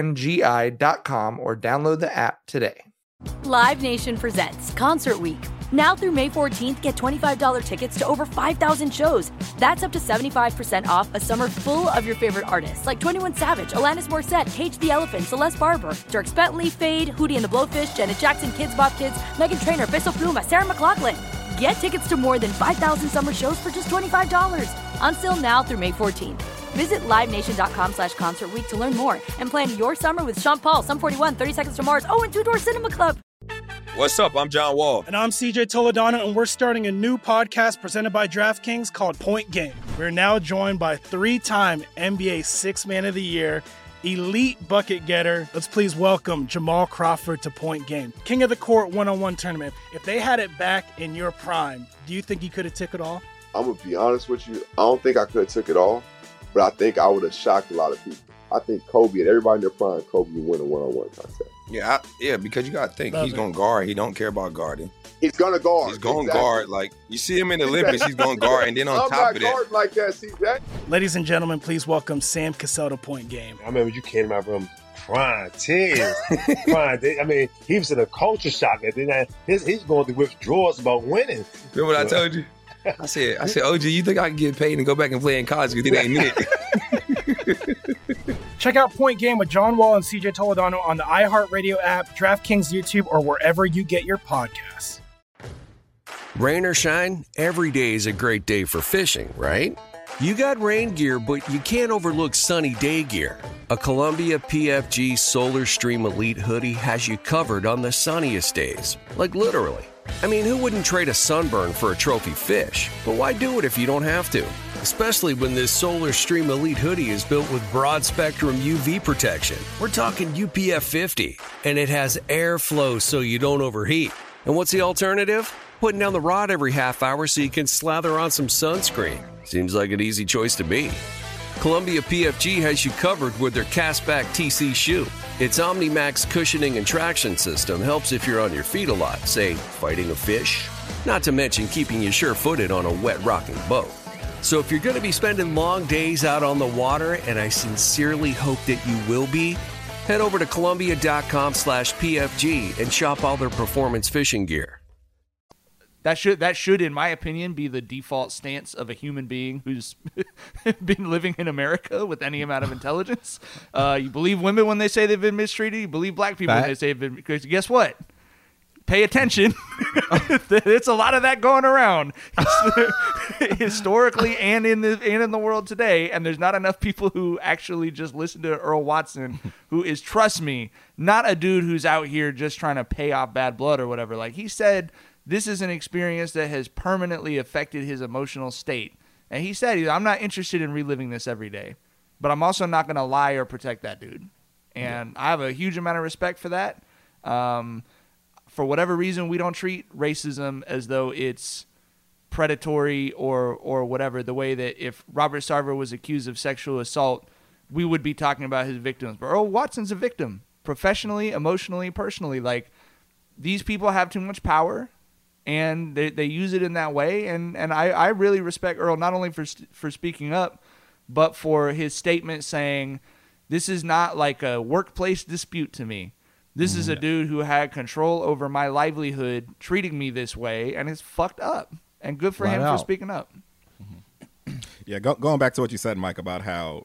[SPEAKER 10] ANGI.com, or download the app today.
[SPEAKER 3] Live Nation presents Concert Week. Now through May 14th, get $25 tickets to over 5,000 shows. That's up to 75% off a summer full of your favorite artists like 21 Savage, Alanis Morissette, Cage the Elephant, Celeste Barber, Dierks Bentley, Fade, Hootie and the Blowfish, Janet Jackson, Kidz Bop Kids, Meghan Trainor, Peso Pluma, Sarah McLachlan. Get tickets to more than 5,000 summer shows for just $25. Until now through May 14th. Visit LiveNation.com/Concert Week to learn more and plan your summer with Sean Paul, Sum 41, 30 Seconds to Mars, and Two Door Cinema Club.
[SPEAKER 11] What's up? I'm John Wall.
[SPEAKER 12] And I'm CJ Toledano, and we're starting a new podcast presented by DraftKings called Point Game. We're now joined by three-time NBA Sixth Man of the Year, elite bucket getter. Let's please welcome Jamal Crawford to Point Game. King of the Court one-on-one tournament. If they had it back in your prime, do you think you could have took it all?
[SPEAKER 13] I'm going to be honest with you. I don't think I could have took it all, but I think I would have shocked a lot of people. I think Kobe and everybody in their prime, Kobe would win a one-on-one contest.
[SPEAKER 11] Yeah, because you got to think, he's going to guard. He don't care about guarding.
[SPEAKER 13] He's going to guard.
[SPEAKER 11] He's going to guard. Like, you see him in the Olympics, he's going to guard. And then on top of that.
[SPEAKER 13] Like that, CJ.
[SPEAKER 12] Ladies and gentlemen, please welcome Sam Cassell to Point Game.
[SPEAKER 14] I remember you came out from prime 10. I mean, he was in a culture shock. And then he's going through withdrawals about winning.
[SPEAKER 11] Remember what I told you? I said, OG, you think I can get paid and go back and play in college because it ain't it?
[SPEAKER 12] Check out Point Game with John Wall and CJ Toledano on the iHeartRadio app, DraftKings YouTube, or wherever you get your podcasts.
[SPEAKER 15] Rain or shine, every day is a great day for fishing, right? You got rain gear, but you can't overlook sunny day gear. A Columbia PFG Solar Stream Elite hoodie has you covered on the sunniest days. Like literally. I mean, who wouldn't trade a sunburn for a trophy fish? But why do it if you don't have to? Especially when this Solar Stream Elite hoodie is built with broad spectrum UV protection. We're talking UPF 50, and it has airflow so you don't overheat. And what's the alternative? Putting down the rod every half hour so you can slather on some sunscreen. Seems like an easy choice to me. Columbia PFG has you covered with their Castback TC shoe. Its OmniMax cushioning and traction system helps if you're on your feet a lot, say, fighting a fish. Not to mention keeping you sure-footed on a wet rocking boat. So if you're going to be spending long days out on the water, and I sincerely hope that you will be, head over to Columbia.com/PFG and shop all their performance fishing gear.
[SPEAKER 6] That should, in my opinion, be the default stance of a human being who's been living in America with any amount of intelligence. You believe women when they say they've been mistreated. You believe black people when they say they've been. Because guess what? Pay attention. It's a lot of that going around historically and in the world today. And there's not enough people who actually just listen to Earl Watson, who is, trust me, not a dude who's out here just trying to pay off bad blood or whatever. Like he said, this is an experience that has permanently affected his emotional state. And he said, I'm not interested in reliving this every day, but I'm also not going to lie or protect that dude. And I have a huge amount of respect for that. For whatever reason, we don't treat racism as though it's predatory or whatever, the way that if Robert Sarver was accused of sexual assault, we would be talking about his victims. But Earl Watson's a victim, professionally, emotionally, personally. Like, these people have too much power, and they use it in that way. And I really respect Earl, not only for speaking up, but for his statement saying, this is not like a workplace dispute to me. This is a dude who had control over my livelihood treating me this way, and it's fucked up. And good for him for speaking up.
[SPEAKER 7] Yeah, going back to what you said, Mike, about how,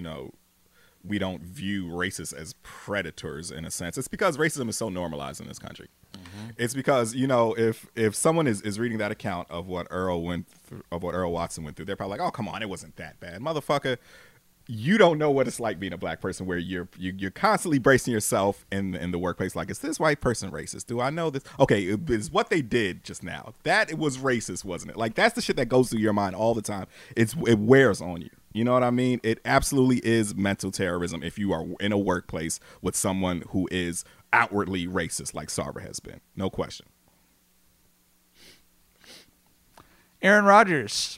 [SPEAKER 7] we don't view racists as predators in a sense. It's because racism is so normalized in this country. It's because, if someone is reading that account of what Earl Watson went through, they're probably like, oh, come on, it wasn't that bad. Motherfucker, you don't know what it's like being a black person, where you're constantly bracing yourself in the workplace. Like, is this white person racist? Do I know this? Okay, it is what they did just now. That it was racist, wasn't it? Like, that's the shit that goes through your mind all the time. It wears on you. You know what I mean? It absolutely is mental terrorism if you are in a workplace with someone who is outwardly racist, like Sarver has been. No question.
[SPEAKER 6] Aaron Rodgers.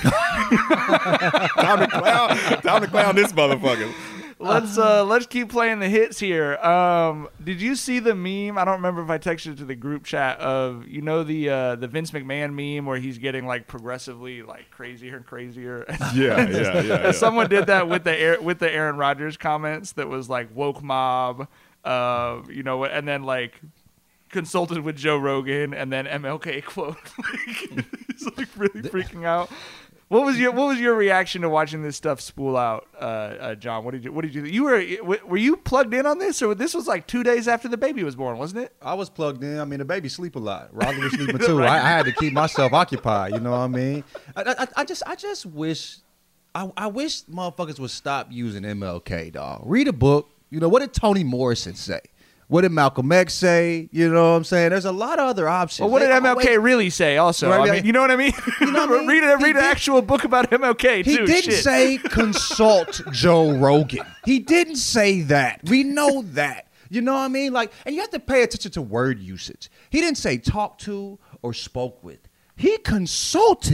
[SPEAKER 7] Time to clown this motherfucker.
[SPEAKER 6] Let's keep playing the hits here. Did you see the meme? I don't remember if I texted it to the group chat of the Vince McMahon meme where he's getting like progressively like crazier and crazier. Yeah. Someone did that with the Aaron Rodgers comments that was like woke mob, and then like consulted with Joe Rogan and then MLK quote. He's like really freaking out. What was your reaction to watching this stuff spool out, John? What did you were you plugged in on this, or this was like 2 days after the baby was born, wasn't it?
[SPEAKER 8] I was plugged in. I mean, the baby sleep a lot. Roger was sleeping too. Right. I had to keep myself occupied. You know what I mean? I just wish I wish motherfuckers would stop using MLK, dog. Read a book. What did Toni Morrison say? What did Malcolm X say? You know what I'm saying? There's a lot of other options.
[SPEAKER 6] Well, what did MLK really say also? Right, I mean, you know what I mean? Read an actual book about MLK, too.
[SPEAKER 8] He didn't say consult Joe Rogan. He didn't say that. We know that. You know what I mean? Like, and you have to pay attention to word usage. He didn't say talk to or spoke with. He consulted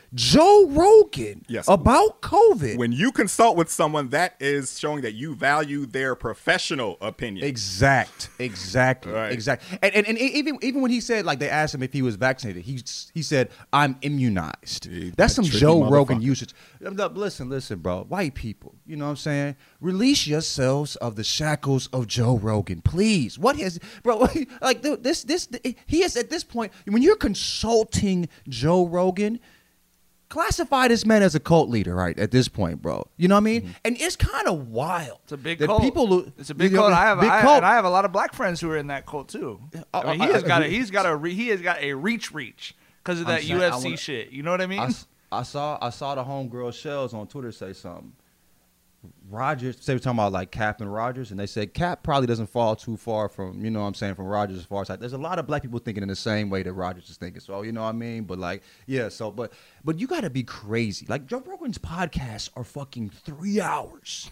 [SPEAKER 8] Joe Rogan
[SPEAKER 7] Yes.
[SPEAKER 8] about COVID.
[SPEAKER 7] When you consult with someone, that is showing that you value their professional opinion.
[SPEAKER 8] Exactly.
[SPEAKER 7] Right.
[SPEAKER 8] And even when he said, like, they asked him if he was vaccinated, he said, "I'm immunized."
[SPEAKER 7] Dude,
[SPEAKER 8] That's some
[SPEAKER 7] tricky
[SPEAKER 8] Joe Rogan
[SPEAKER 7] motherfucker.
[SPEAKER 8] usage. Listen, bro. White people, you know what I'm saying? Release yourselves of the shackles of Joe Rogan, please. What has, bro? Like this, he is at this point when you're consulting Joe Rogan. Classify this man as a cult leader, right? At this point, bro. You know what I mean? And it's kind of wild.
[SPEAKER 6] It's a big
[SPEAKER 8] that
[SPEAKER 6] cult.
[SPEAKER 8] People,
[SPEAKER 6] It's a big cult. I have a lot of black friends who are in that cult too. I mean, he has got a reach because of that UFC shit. You know what I mean?
[SPEAKER 8] I saw the homegirl Shells on Twitter say something. Rogers, they were talking about like Cap and Rogers, and they said Cap probably doesn't fall too far from, you know what I'm saying, from Rogers as far as like, there's a lot of black people thinking in the same way that Rogers is thinking. So, you know what I mean? But like, yeah, so, but you got to be crazy. Like, Joe Rogan's podcasts are fucking 3 hours.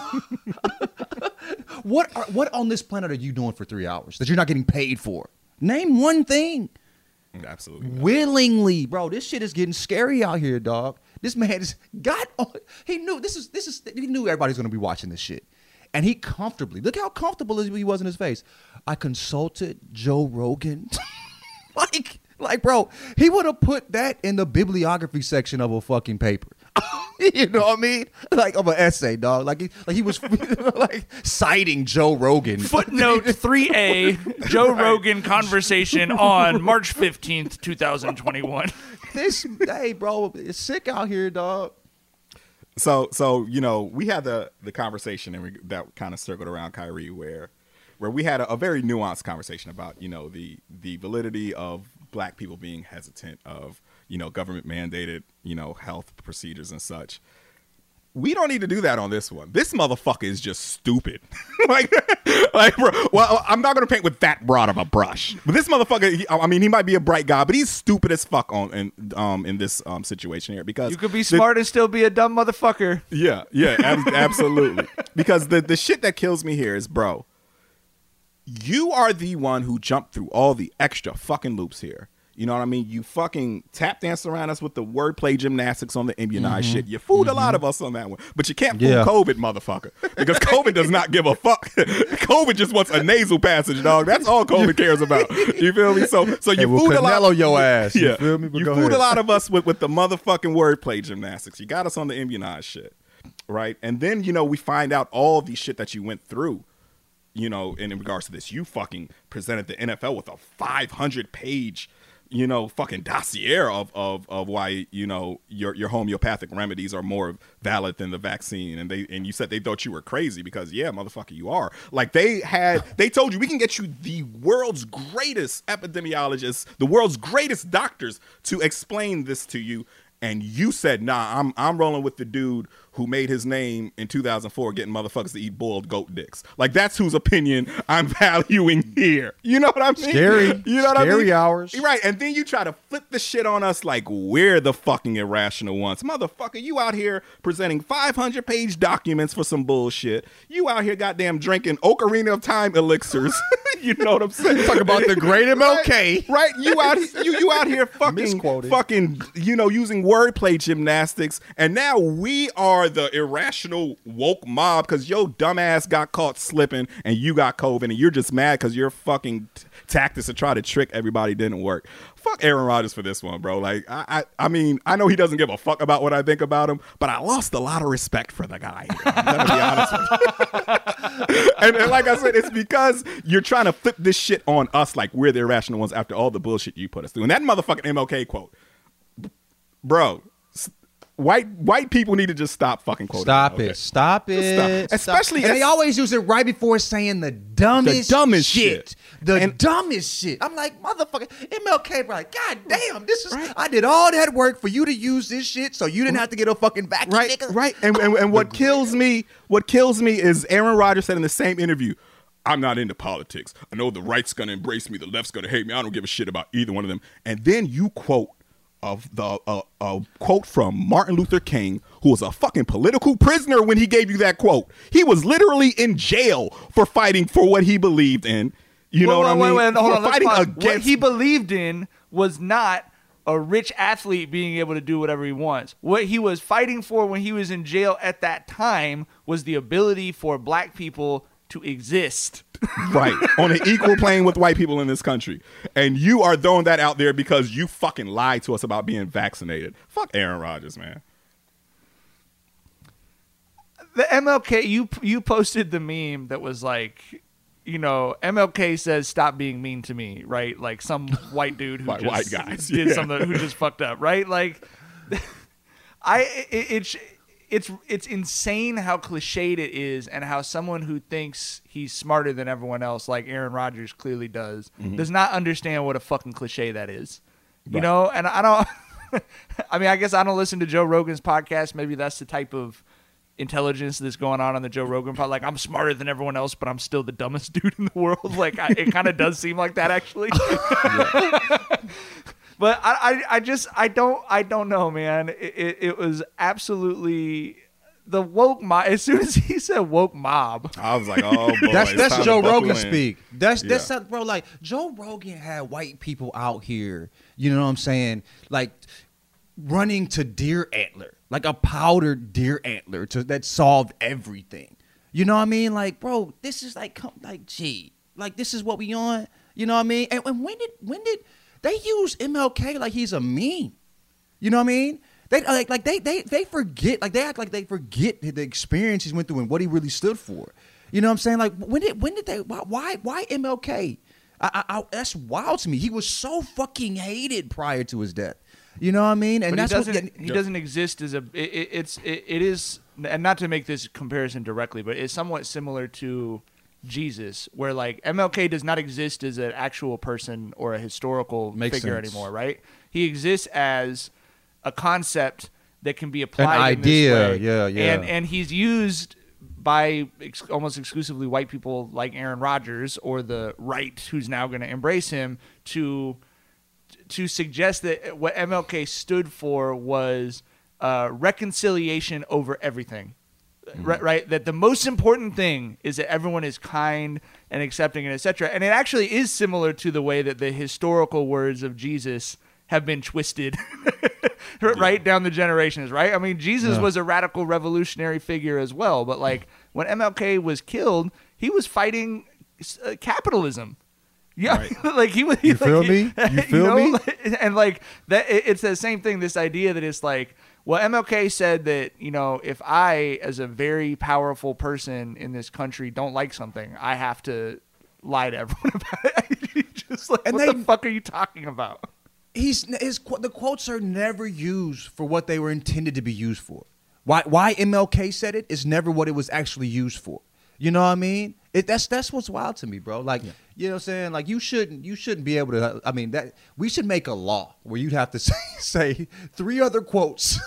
[SPEAKER 8] What on this planet are you doing for 3 hours that you're not getting paid for? Name one thing.
[SPEAKER 7] Absolutely.
[SPEAKER 8] Willingly, bro. This shit is getting scary out here, dog. This man has got on. He knew he knew everybody's gonna be watching this shit. And he comfortably, look how comfortable he was in his face. I consulted Joe Rogan. like, bro, he would have put that in the bibliography section of a fucking paper. You know what I mean? Like of an essay, dog. Like he was like citing Joe Rogan.
[SPEAKER 6] Footnote 3A, Joe Rogan conversation on March 15th, 2021.
[SPEAKER 8] Hey, bro, it's sick out here, dog.
[SPEAKER 7] So you know, we had the conversation and that kind of circled around Kyrie where we had a very nuanced conversation about, you know, the validity of black people being hesitant of, you know, government mandated, you know, health procedures and such. We don't need to do that on this one. This motherfucker is just stupid. like, bro, well, I'm not going to paint with that broad of a brush. But this motherfucker, he might be a bright guy, but he's stupid as fuck in this situation here. Because
[SPEAKER 6] you could be smart and still be a dumb motherfucker.
[SPEAKER 7] Yeah, absolutely. Because the shit that kills me here is, bro, you are the one who jumped through all the extra fucking loops here. You know what I mean? You fucking tap dance around us with the wordplay gymnastics on the immunized shit. You fooled a lot of us on that one. But you can't fool COVID, motherfucker. Because COVID does not give a fuck. COVID just wants a nasal passage, dog. That's all COVID cares about. You feel me? So you fooled a lot of
[SPEAKER 8] your ass.
[SPEAKER 7] Yeah.
[SPEAKER 8] You feel me?
[SPEAKER 7] You fooled a lot of us with the motherfucking wordplay gymnastics. You got us on the immunized shit. Right? And then, you know, we find out all the shit that you went through. You know, in regards to this, you fucking presented the NFL with a 500-page, you know, fucking dossier of why, you know, your homeopathic remedies are more valid than the vaccine, and you said they thought you were crazy because, yeah, motherfucker, you are. Like they told you we can get you the world's greatest epidemiologists, the world's greatest doctors to explain this to you. And you said, nah, I'm rolling with the dude who made his name in 2004 getting motherfuckers to eat boiled goat dicks. Like, that's whose opinion I'm valuing here. You know what I mean?
[SPEAKER 8] Scary.
[SPEAKER 7] You know what I mean?
[SPEAKER 8] Scary hours.
[SPEAKER 7] Right. And then you try to flip the shit on us like we're the fucking irrational ones. Motherfucker, you out here presenting 500-page documents for some bullshit. You out here goddamn drinking Ocarina of Time elixirs. You know what I'm saying?
[SPEAKER 8] Talk about the great MLK.
[SPEAKER 7] Right? You out here fucking, you know, using wordplay gymnastics. And now we are the irrational woke mob because your dumbass got caught slipping and you got COVID and you're just mad because your fucking tactics to try to trick everybody didn't work. Fuck Aaron Rodgers for this one, bro. Like, I mean, I know he doesn't give a fuck about what I think about him, but I lost a lot of respect for the guy here. I'm gonna be honest with you. and like I said, it's because you're trying to flip this shit on us like we're the irrational ones after all the bullshit you put us through. And that motherfucking MLK quote, bro. White people need to just stop fucking quoting.
[SPEAKER 8] Stop it.
[SPEAKER 7] Especially,
[SPEAKER 8] and they always use it right before saying the dumbest shit. The dumbest shit. I'm like, motherfucker, MLK, bro. God damn, this is. Right. I did all that work for you to use this shit, so you didn't have to get a fucking vacuum.
[SPEAKER 7] Right. And what kills me is Aaron Rodgers said in the same interview, I'm not into politics. I know the right's gonna embrace me, the left's gonna hate me. I don't give a shit about either one of them. And then you quote a quote from Martin Luther King, who was a fucking political prisoner when he gave you that quote. He was literally in jail for fighting for what he believed in. You know what I mean?
[SPEAKER 6] Hold on,
[SPEAKER 7] fighting
[SPEAKER 6] against what he believed in was not a rich athlete being able to do whatever he wants. What he was fighting for when he was in jail at that time was the ability for black people to exist.
[SPEAKER 7] Right. On an equal plane with white people in this country. And you are throwing that out there because you fucking lied to us about being vaccinated. Fuck Aaron Rodgers, man.
[SPEAKER 6] The MLK, you posted the meme that was like, you know, MLK says stop being mean to me, right? Like some white dude who
[SPEAKER 7] white guys.
[SPEAKER 6] did something, who just fucked up, right? Like, it's insane how cliched it is, and how someone who thinks he's smarter than everyone else, like Aaron Rodgers clearly does not understand what a fucking cliche that is. You know, and I don't. I mean, I guess I don't listen to Joe Rogan's podcast. Maybe that's the type of intelligence that's going on the Joe Rogan podcast. Like, I'm smarter than everyone else, but I'm still the dumbest dude in the world. Like, it kind of does seem like that, actually. But I don't know, man. It was absolutely the woke mob. As soon as he said woke mob,
[SPEAKER 7] I was like, oh boy,
[SPEAKER 8] that's Joe Rogan speak. That's bro. Like, Joe Rogan had white people out here. You know what I'm saying? Like, running to deer antler, like a powdered deer antler that solved everything. You know what I mean? Like, bro, this is like this is what we on. You know what I mean? And when did they use MLK like he's a meme? You know what I mean? They they forget, like they act like they forget the experience he went through and what he really stood for. You know what I'm saying? Like, when did they? Why MLK? That's wild to me. He was so fucking hated prior to his death. You know what I mean? And
[SPEAKER 6] but
[SPEAKER 8] that's
[SPEAKER 6] he doesn't exist as it is, and not to make this comparison directly, but it's somewhat similar to Jesus, where like MLK does not exist as an actual person or a historical figure anymore, right? He exists as a concept that can be applied
[SPEAKER 8] an idea,
[SPEAKER 6] in this way.
[SPEAKER 8] yeah.
[SPEAKER 6] And he's used by almost exclusively white people like Aaron Rodgers or the right, who's now going to embrace him, to suggest that what MLK stood for was reconciliation over everything. Right? That the most important thing is that everyone is kind and accepting and etc. And it actually is similar to the way that the historical words of Jesus have been twisted right down the generations, right? I mean, Jesus was a radical revolutionary figure as well, but like when MLK was killed, he was fighting capitalism. Yeah, right. Like he was.
[SPEAKER 8] You feel me? You feel me?
[SPEAKER 6] And like that, it's the same thing. This idea that it's like, well, MLK said that, you know, if I, as a very powerful person in this country, don't like something, I have to lie to everyone about it. Just like, what the fuck are you talking about?
[SPEAKER 8] The quotes are never used for what they were intended to be used for. Why MLK said it is never what it was actually used for. You know what I mean? That's what's wild to me, bro. Like, you know what I'm saying? Like, you shouldn't be able to. I mean, that we should make a law where you'd have to say 3 other quotes.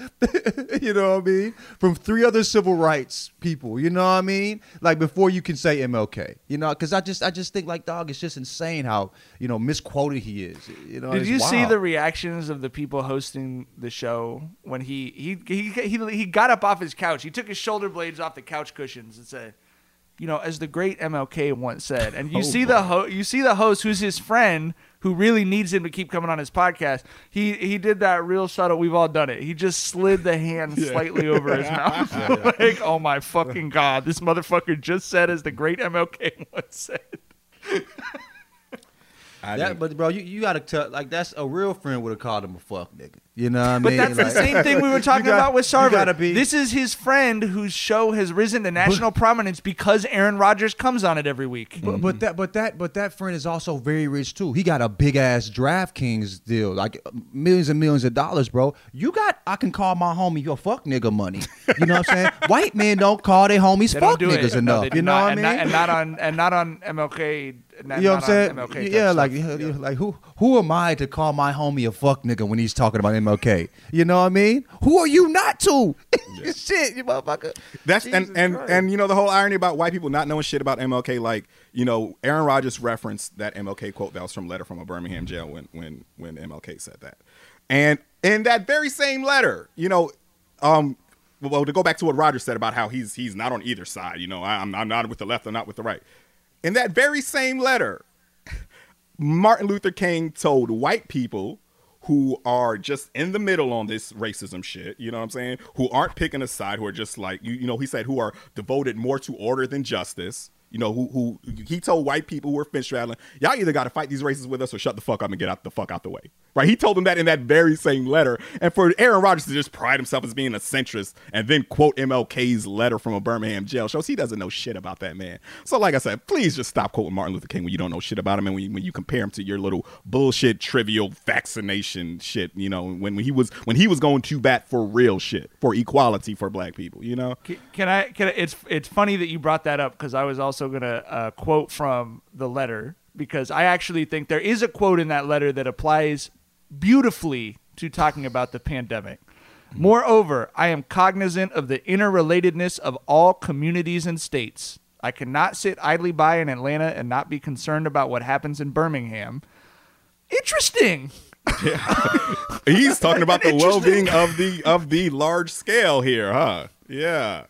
[SPEAKER 8] You know what I mean? From 3 other civil rights people. You know what I mean? Like, before you can say MLK. You know, because I just think, like, dog, it's just insane how, you know, misquoted he is. You know,
[SPEAKER 6] did you see the reactions of the people hosting the show when he got up off his couch? He took his shoulder blades off the couch cushions and said, you know, as the great MLK once said, and you see the host, who's his friend, who really needs him to keep coming on his podcast. He did that real subtle. We've all done it. He just slid the hand slightly over his mouth. Like, oh my fucking God, this motherfucker just said, as the great MLK once said.
[SPEAKER 8] But bro, you gotta tell, like, that's a real friend would have called him a fuck nigga. You know what I mean?
[SPEAKER 6] But that's the same thing we were talking about with Sarver. This is his friend whose show has risen to national prominence because Aaron Rodgers comes on it every week.
[SPEAKER 8] But that friend is also very rich too. He got a big ass DraftKings deal, like millions and millions of dollars, bro. You got I can call my homie your fuck nigga money. You know what I'm saying? White men don't call their homies fuck niggas enough. You know what I mean?
[SPEAKER 6] And not on MLK.
[SPEAKER 8] You know what I'm saying? Yeah, like who am I to call my homie a fuck nigga when he's talking about MLK? You know what I mean? Who are you not to? Yeah. Shit, you motherfucker.
[SPEAKER 7] That's and you know the whole irony about white people not knowing shit about MLK. Like, you know, Aaron Rodgers referenced that MLK quote that was from a letter from a Birmingham jail when MLK said that, and in that very same letter, you know, well, to go back to what Rodgers said about how he's not on either side. You know, I'm not with the left, I'm not with the right. In that very same letter, Martin Luther King told white people who are just in the middle on this racism shit, you know what I'm saying? Who aren't picking a side, who are just like, you know, he said, who are devoted more to order than justice. You know, who he told white people who were fence traveling, y'all either got to fight these racists with us or shut the fuck up and get the fuck out the way. Right? He told them that in that very same letter. And for Aaron Rodgers to just pride himself as being a centrist and then quote MLK's letter from a Birmingham jail shows he doesn't know shit about that man. So like I said, please just stop quoting Martin Luther King when you don't know shit about him and when you compare him to your little bullshit trivial vaccination shit, you know, when he was going to bat for real shit, for equality for black people, you know?
[SPEAKER 6] Can I it's funny that you brought that up because I was also going to quote from the letter because I actually think there is a quote in that letter that applies beautifully to talking about the pandemic. Moreover, I am cognizant of the interrelatedness of all communities and states. I cannot sit idly by in Atlanta and not be concerned about what happens in Birmingham. Interesting.
[SPEAKER 7] Yeah. He's talking about the well-being of the large scale here, huh? Yeah.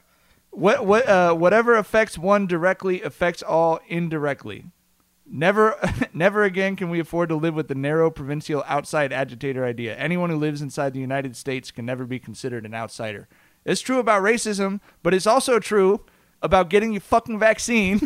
[SPEAKER 6] Whatever affects one directly affects all indirectly. Never again can we afford to live with the narrow provincial outside agitator idea. Anyone who lives inside the United States can never be considered an outsider. It's true about racism, but it's also true about getting your fucking vaccine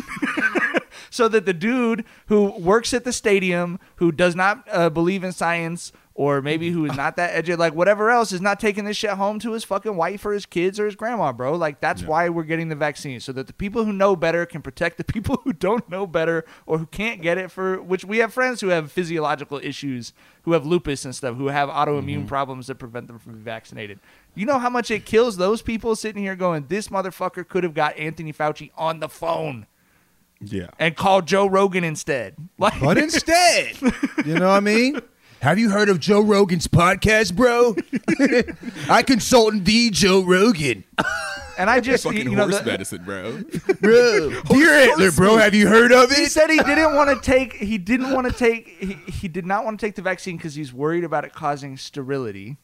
[SPEAKER 6] so that the dude who works at the stadium, who does not believe in science, or maybe who is not that edgy, like whatever else, is not taking this shit home to his fucking wife or his kids or his grandma, bro. Like, that's why we're getting the vaccine, so that the people who know better can protect the people who don't know better or who can't get it, for which we have friends who have physiological issues, who have lupus and stuff, who have autoimmune problems that prevent them from being vaccinated. You know how much it kills those people sitting here going, this motherfucker could have got Anthony Fauci on the phone.
[SPEAKER 7] Yeah.
[SPEAKER 6] And called Joe Rogan instead. Like,
[SPEAKER 8] but instead, you know what I mean? Have you heard of Joe Rogan's podcast, bro? I consulted the Joe Rogan.
[SPEAKER 7] And I just fucking horse medicine, bro.
[SPEAKER 8] Bro, deer antler, bro. Have you heard of it?
[SPEAKER 6] He said he didn't want to take. He did not want to take the vaccine because he's worried about it causing sterility,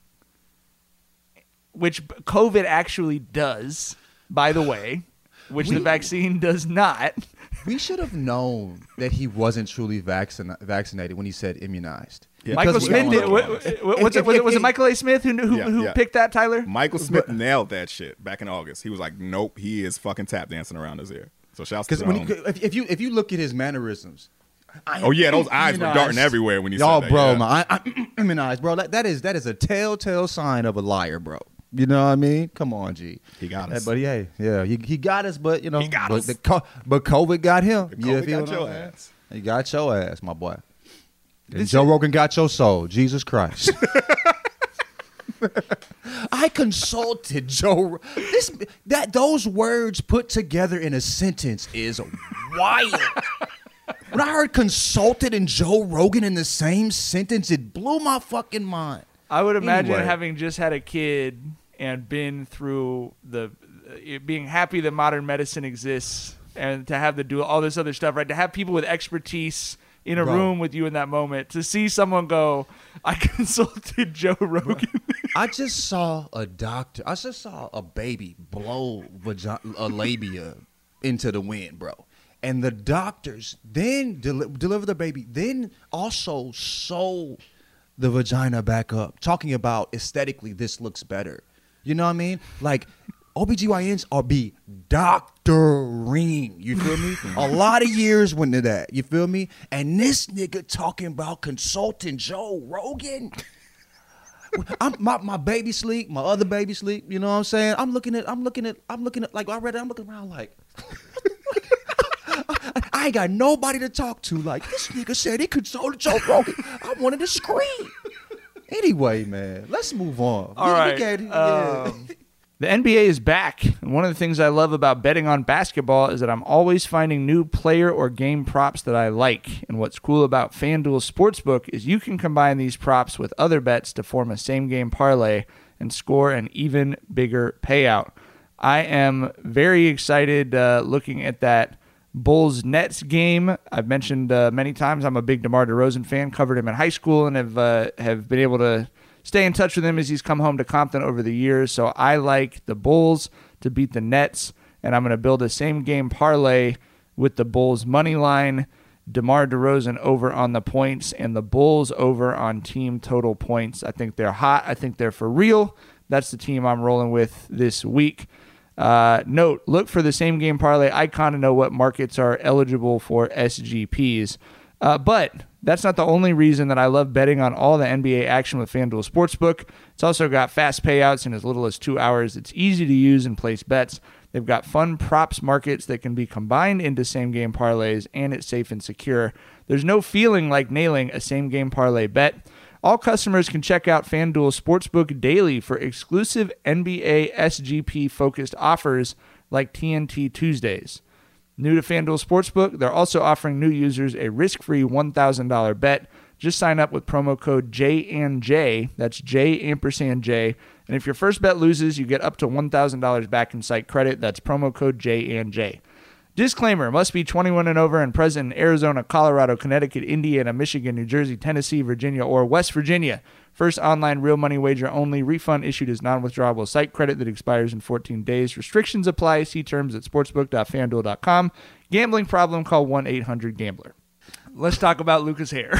[SPEAKER 6] which COVID actually does, by the way, which the vaccine does not.
[SPEAKER 8] We should have known that he wasn't truly vaccinated when he said immunized.
[SPEAKER 6] Yeah. Michael Smith did. Was it Michael A. Smith who picked that, Tyler?
[SPEAKER 7] Michael Smith nailed that shit back in August. He was like, nope, he is fucking tap dancing around his ear. So shouts to him.
[SPEAKER 8] If you look at his mannerisms.
[SPEAKER 7] Oh yeah, those eyes were darting everywhere when he said that.
[SPEAKER 8] Bro, yeah. I'm immunized, bro. That is a telltale sign of a liar, bro. You know what I mean? Come on, G.
[SPEAKER 7] He got us.
[SPEAKER 8] But he got us. But you know,
[SPEAKER 7] he got us.
[SPEAKER 8] But COVID got him.
[SPEAKER 7] COVID got your ass.
[SPEAKER 8] He got your ass, my boy. And Joe Rogan got your soul. Jesus Christ. I consulted Joe. Those words put together in a sentence is wild. When I heard consulted and Joe Rogan in the same sentence, it blew my fucking mind.
[SPEAKER 6] I would imagine having just had a kid and been through being happy that modern medicine exists and to have to do all this other stuff, right? To have people with expertise in a room with you in that moment, to see someone go, I consulted Joe Rogan.
[SPEAKER 8] I just saw a doctor. I just saw a baby blow a labia into the wind, bro. And the doctors then deliver the baby, then also sew the vagina back up, talking about aesthetically this looks better. You know what I mean? Like, OBGYNs are be doctoring. You feel me? A lot of years went into that. You feel me? And this nigga talking about consulting Joe Rogan. My baby sleep, my other baby sleep. You know what I'm saying? I'm looking at like I read it. I'm looking around like, I ain't got nobody to talk to. Like, this nigga said he consulted Joe Rogan. I wanted to scream. Anyway, man, let's move on.
[SPEAKER 6] All right. The NBA is back, and one of the things I love about betting on basketball is that I'm always finding new player or game props that I like. And what's cool about FanDuel Sportsbook is you can combine these props with other bets to form a same-game parlay and score an even bigger payout. I am very excited looking at that Bulls-Nets game. I've mentioned many times I'm a big DeMar DeRozan fan, covered him in high school, and have been able to stay in touch with him as he's come home to Compton over the years. So I like the Bulls to beat the Nets, and I'm going to build a same-game parlay with the Bulls money line. DeMar DeRozan over on the points, and the Bulls over on team total points. I think they're hot. I think they're for real. That's the team I'm rolling with this week. Note, look for the same game parlay icon to know what markets are eligible for SGPs. But that's not the only reason that I love betting on all the NBA action with FanDuel Sportsbook. It's also got fast payouts in as little as 2 hours. It's easy to use and place bets. They've got fun props markets that can be combined into same-game parlays, and it's safe and secure. There's no feeling like nailing a same-game parlay bet. All customers can check out FanDuel Sportsbook daily for exclusive NBA SGP-focused offers like TNT Tuesdays. New to FanDuel Sportsbook, they're also offering new users a risk-free $1,000 bet. Just sign up with promo code JANJ, that's J&J, and if your first bet loses, you get up to $1,000 back in site credit. That's promo code JANJ. Disclaimer, must be 21 and over and present in Arizona, Colorado, Connecticut, Indiana, Michigan, New Jersey, Tennessee, Virginia, or West Virginia. First online real money wager only. Refund issued as non-withdrawable site credit that expires in 14 days. Restrictions apply. See terms at sportsbook.fanduel.com. Gambling problem, call 1-800-GAMBLER. Let's talk about Luka's hair.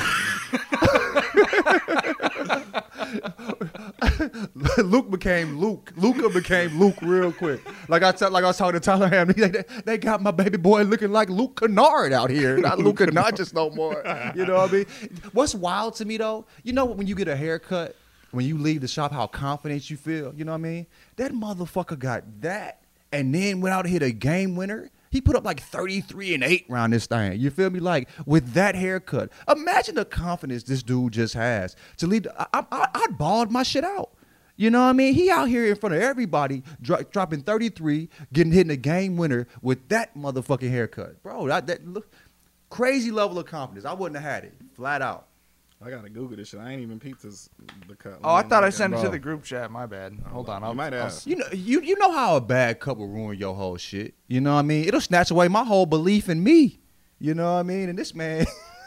[SPEAKER 8] Luka became Luke real quick. Like I was talking to Tyler Hammond. They got my baby boy looking like Luke Kennard out here, not Luka Doncic no more. You know what I mean? What's wild to me though, you know when you get a haircut, when you leave the shop, how confident you feel. You know what I mean? That motherfucker got that, and then went out and hit a game winner. He put up like 33-8 around this thing. You feel me? Like, with that haircut. Imagine the confidence this dude just has to lead. I'd balled my shit out. You know what I mean? He out here in front of everybody, dropping 33, getting hit in a game winner with that motherfucking haircut. Bro, look, crazy level of confidence. I wouldn't have had it. Flat out.
[SPEAKER 7] I gotta Google this shit. I ain't even peeped the cut.
[SPEAKER 6] Oh, I thought I sent it to the group chat. My bad. Hold on.
[SPEAKER 7] I might have.
[SPEAKER 8] You know how a bad cup will ruin your whole shit. You know what I mean? It'll snatch away my whole belief in me. You know what I mean? And this man,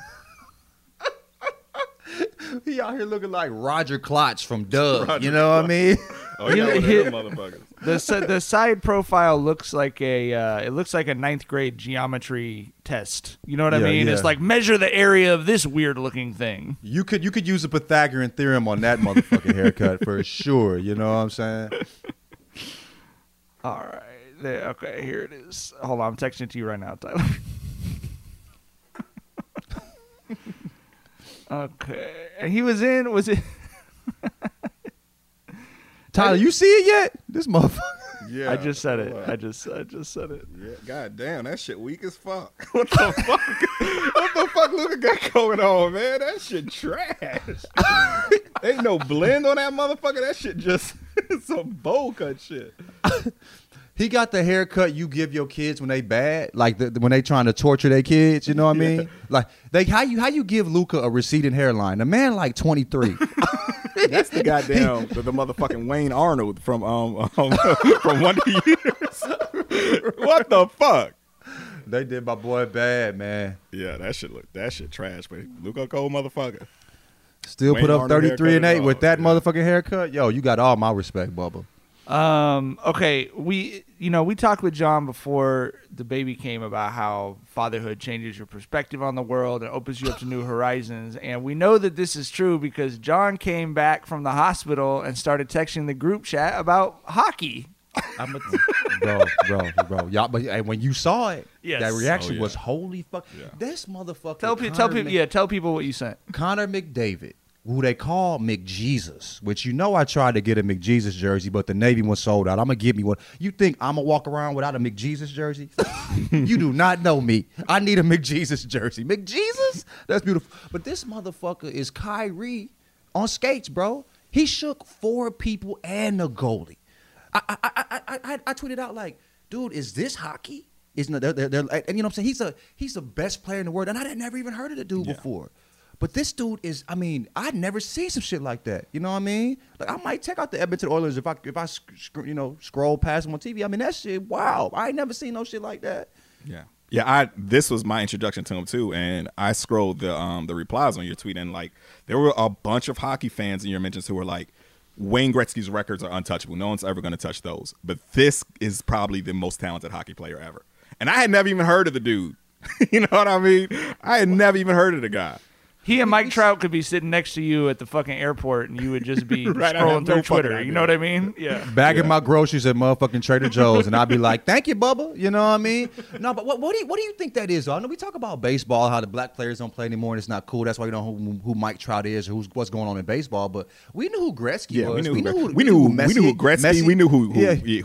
[SPEAKER 8] he out here looking like Roger Klotz from Doug. You know what I mean?
[SPEAKER 7] Oh, yeah, motherfuckers.
[SPEAKER 6] The side profile looks like a ninth grade geometry test. You know what I mean?
[SPEAKER 8] Yeah.
[SPEAKER 6] It's like measure the area of this weird looking thing.
[SPEAKER 8] You could use a Pythagorean theorem on that motherfucking haircut for sure. You know what I'm saying?
[SPEAKER 6] All right. Okay, here it is. Hold on, I'm texting it to you right now, Tyler. Okay. And he was it?
[SPEAKER 8] Tyler, you see it yet? This motherfucker.
[SPEAKER 7] Yeah.
[SPEAKER 6] I just said it. I just said it.
[SPEAKER 7] Yeah. God damn, that shit weak as fuck. What the fuck? What the fuck Luka got going on, man? That shit trash. Ain't no blend on that motherfucker. That shit just some bowl cut shit.
[SPEAKER 8] He got the haircut you give your kids when they bad, like when they trying to torture their kids. You know what I mean? Like how you give Luka a receding hairline? A man like 23.
[SPEAKER 7] That's the goddamn the motherfucking Wayne Arnold from Wonder Years. What the fuck?
[SPEAKER 8] They did my boy bad, man.
[SPEAKER 7] Yeah, that shit trash. But Luka cold motherfucker.
[SPEAKER 8] Still
[SPEAKER 7] Wayne
[SPEAKER 8] put up
[SPEAKER 7] Arnold
[SPEAKER 8] 33-8 with that
[SPEAKER 7] yeah.
[SPEAKER 8] motherfucking haircut. Yo, you got all my respect, Bubba.
[SPEAKER 6] Okay, we talked with John before the baby came about how fatherhood changes your perspective on the world and opens you up to new horizons, and we know that this is true because John came back from the hospital and started texting the group chat about hockey.
[SPEAKER 8] Bro, y'all, but when you saw it,
[SPEAKER 6] yes.
[SPEAKER 8] that reaction was holy fuck. Yeah. This motherfucker.
[SPEAKER 6] Tell people what you sent.
[SPEAKER 8] Connor McDavid, who they call McJesus, which I tried to get a McJesus jersey, but the Navy one sold out. I'm going to give me one. You think I'm going to walk around without a McJesus jersey? You do not know me. I need a McJesus jersey. McJesus? That's beautiful. But this motherfucker is Kyrie on skates, bro. He shook 4 people and the goalie. I tweeted out like, dude, is this hockey? And you know what I'm saying? He's the best player in the world, and I had never even heard of the dude before. But this dude is, I'd never seen some shit like that. You know what I mean? Like, I might check out the Edmonton Oilers if I scroll past them on TV. I mean, that shit, wow. I ain't never seen no shit like that.
[SPEAKER 7] Yeah. Yeah, this was my introduction to him too, and I scrolled the replies on your tweet, and like there were a bunch of hockey fans in your mentions who were like, Wayne Gretzky's records are untouchable. No one's ever going to touch those. But this is probably the most talented hockey player ever. And I had never even heard of the dude. You know what I mean? I had never even heard of the guy.
[SPEAKER 6] He and Mike Trout could be sitting next to you at the fucking airport, and you would just be
[SPEAKER 7] Right, I
[SPEAKER 6] scrolling
[SPEAKER 7] have no
[SPEAKER 6] through
[SPEAKER 7] fucking
[SPEAKER 6] Twitter.
[SPEAKER 7] idea.
[SPEAKER 6] You know what I mean? Yeah.
[SPEAKER 8] Bagging my groceries at motherfucking Trader Joe's, and I'd be like, "Thank you, Bubba." You know what I mean? No, but what do you think that is? I know we talk about baseball, how the black players don't play anymore, and it's not cool. That's why you don't know who Mike Trout is or what's going on in baseball. But we knew who Gretzky was.
[SPEAKER 7] We knew who Gretzky. We knew who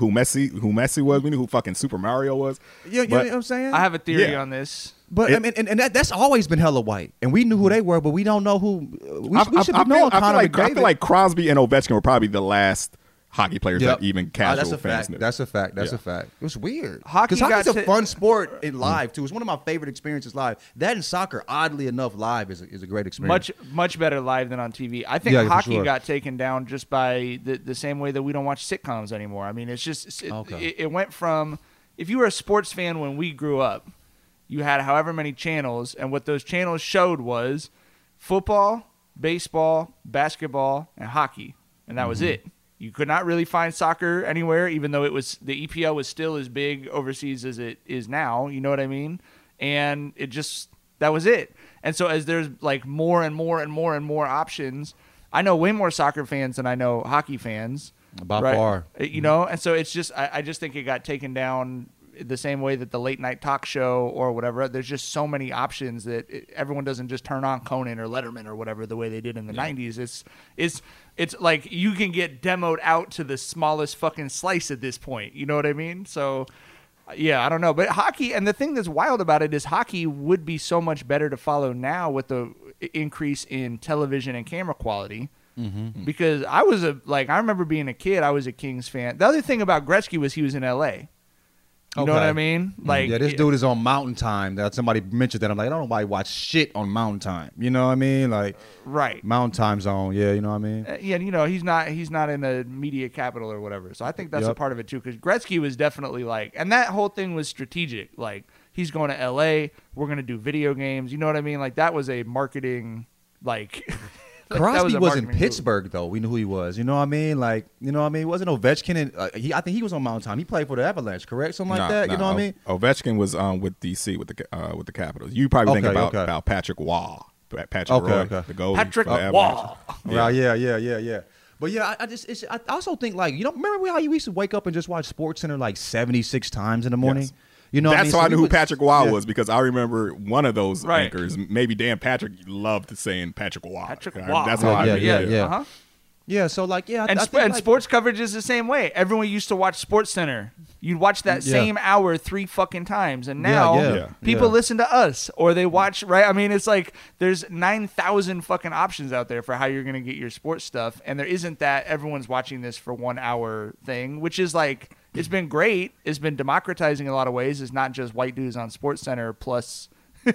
[SPEAKER 7] Messi was. We knew who fucking Super Mario was.
[SPEAKER 8] You know what I'm saying?
[SPEAKER 6] I have a theory on this.
[SPEAKER 8] But I mean, and that's always been hella white, and we knew who they were, but we don't know who. We should be knowing Connor McDavid.
[SPEAKER 7] I feel like Crosby and Ovechkin were probably the last hockey players that even casual fans knew.
[SPEAKER 8] That's a fact. That's a fact. It was weird.
[SPEAKER 6] Hockey
[SPEAKER 8] Because hockey's
[SPEAKER 6] got
[SPEAKER 8] a fun sport in live too. It's one of my favorite experiences live. That and soccer, oddly enough, live is a great experience.
[SPEAKER 6] Much better live than on TV. I think hockey got taken down just by the same way that we don't watch sitcoms anymore. I mean, it's just it went from, if you were a sports fan when we grew up, you had however many channels, and what those channels showed was football, baseball, basketball, and hockey, and that was it. You could not really find soccer anywhere, even though the EPL was still as big overseas as it is now. You know what I mean? And that was it. And so as there's like more and more and more and more options, I know way more soccer fans than I know hockey fans.
[SPEAKER 8] By far.
[SPEAKER 6] You know, and so it's just I just think it got taken down the same way that the late night talk show or whatever. There's just so many options that everyone doesn't just turn on Conan or Letterman or whatever the way they did in the 90s. It's like you can get demoed out to the smallest fucking slice at this point. You know what I mean? So yeah, I don't know. But hockey, and the thing that's wild about it is hockey would be so much better to follow now with the increase in television and camera quality. Because I remember being a kid, I was a Kings fan. The other thing about Gretzky was he was in LA. You know what I mean? Like,
[SPEAKER 8] this dude is on Mountain Time. That somebody mentioned that. I'm like, I don't know why he watch shit on Mountain Time. You know what I mean? Like,
[SPEAKER 6] right,
[SPEAKER 8] Mountain Time Zone. Yeah, you know what I mean?
[SPEAKER 6] Yeah, you know, he's not in the media capital or whatever. So I think that's a part of it too. Because Gretzky was definitely like, and that whole thing was strategic. Like, he's going to LA. We're going to do video games. You know what I mean? Like, that was a marketing like.
[SPEAKER 8] Crosby was in Pittsburgh, though. We knew who he was. You know what I mean? Like, you know what I mean? Wasn't Ovechkin in, I think he was on Mountain Time. He played for the Avalanche, correct? Something like that. You know what I mean?
[SPEAKER 7] Ovechkin was with DC with the Capitals. You probably think about Patrick Waugh, Patrick Roy, the goalie.
[SPEAKER 6] Patrick Waugh.
[SPEAKER 8] Right? Yeah. But yeah, I also think, like, you know, remember how you used to wake up and just watch SportsCenter like 76 times in the morning?
[SPEAKER 7] Yes.
[SPEAKER 8] You know,
[SPEAKER 7] that's how I knew who Patrick Waugh was, because I remember one of those anchors. Maybe Dan Patrick loved saying Patrick Waugh.
[SPEAKER 6] Patrick Waugh.
[SPEAKER 7] That's how I knew.
[SPEAKER 8] Yeah. Yeah, so like, yeah.
[SPEAKER 6] And sports coverage is the same way. Everyone used to watch SportsCenter. You'd watch that same hour 3 fucking times, and now people listen to us, or they watch. Right? I mean, it's like there's 9,000 fucking options out there for how you're gonna get your sports stuff, and there isn't that. Everyone's watching this for 1 hour thing, which is like. It's been great. It's been democratizing in a lot of ways. It's not just white dudes on SportsCenter plus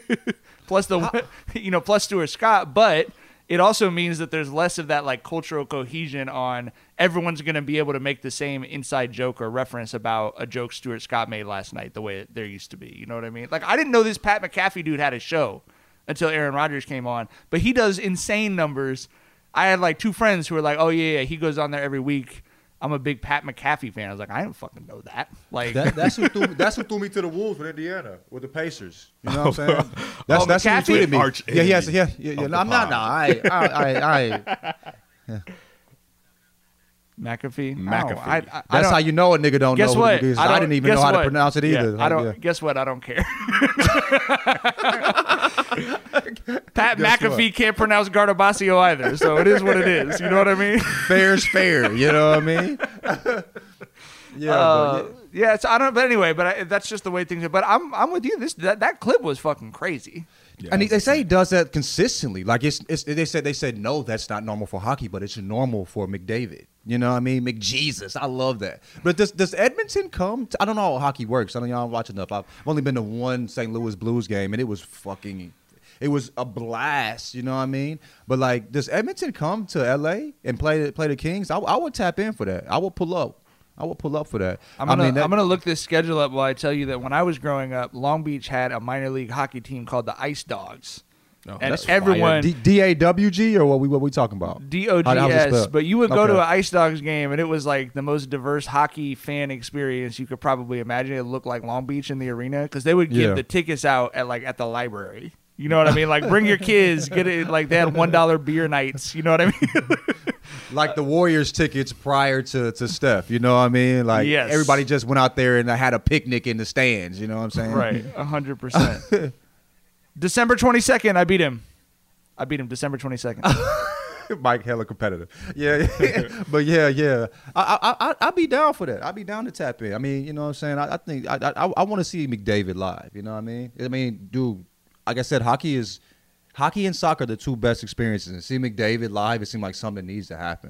[SPEAKER 6] Stuart Scott, but it also means that there's less of that like cultural cohesion on everyone's going to be able to make the same inside joke or reference about a joke Stuart Scott made last night the way there used to be. You know what I mean? Like, I didn't know this Pat McAfee dude had a show until Aaron Rodgers came on, but he does insane numbers. I had like 2 friends who were like, oh yeah, he goes on there every week. I'm a big Pat McAfee fan. I was like, I don't fucking know that. Like
[SPEAKER 8] that's who threw me to the Wolves with Indiana with the Pacers. You know what I'm saying? That's
[SPEAKER 6] McAfee?
[SPEAKER 8] who tweeted me.
[SPEAKER 6] Yeah.
[SPEAKER 8] No, I'm not. No, I
[SPEAKER 6] McAfee.
[SPEAKER 8] That's how you know a nigga don't know.
[SPEAKER 6] What?
[SPEAKER 8] I didn't even know how to pronounce it either.
[SPEAKER 6] Yeah, Guess what? I don't care. Pat McAfee can't pronounce Gardabasio either, so it is what it is. You know what I mean?
[SPEAKER 8] Fair's fair. You know what I mean?
[SPEAKER 6] Yeah. So I don't. But anyway, that's just the way things are. But I'm with you. That clip was fucking crazy.
[SPEAKER 8] Yeah, and they say he does that consistently. Like they said no, that's not normal for hockey, but it's normal for McDavid. You know what I mean? McJesus. I love that. But does Edmonton come? I don't know how hockey works. I don't know, y'all watch enough. I've only been to one St. Louis Blues game, and it was a blast. You know what I mean? But like, does Edmonton come to LA and play the Kings? I would tap in for that. I would pull up. For that.
[SPEAKER 6] I'm gonna look this schedule up while I tell you that when I was growing up, Long Beach had a minor league hockey team called the Ice Dogs.
[SPEAKER 8] Oh,
[SPEAKER 6] and
[SPEAKER 8] that's
[SPEAKER 6] everyone
[SPEAKER 8] DAWG or what we talking about? How's it
[SPEAKER 6] DOGS.
[SPEAKER 8] spelled?
[SPEAKER 6] But you would go
[SPEAKER 8] Okay.
[SPEAKER 6] to an Ice Dogs game, and it was like the most diverse hockey fan experience you could probably imagine. It looked like Long Beach in the arena because they would give
[SPEAKER 8] Yeah.
[SPEAKER 6] the tickets out at the library. You know what I mean? Like bring your kids, get it. Like they had $1 beer nights. You know what I mean?
[SPEAKER 8] Like the Warriors tickets prior to Steph, you know what I mean? Like
[SPEAKER 6] Yes.
[SPEAKER 8] everybody just went out there and had a picnic in the stands, you know what I'm saying?
[SPEAKER 6] Right, 100%. December 22nd, I beat him. December 22nd.
[SPEAKER 8] Mike hella competitive. Yeah. But yeah. I'd be down for that. I'd be down to tap in. I mean, you know what I'm saying? I think I want to see McDavid live, you know what I mean? I mean, dude, like I said, hockey and soccer are the two best experiences. And see McDavid live, it seemed like something needs to happen.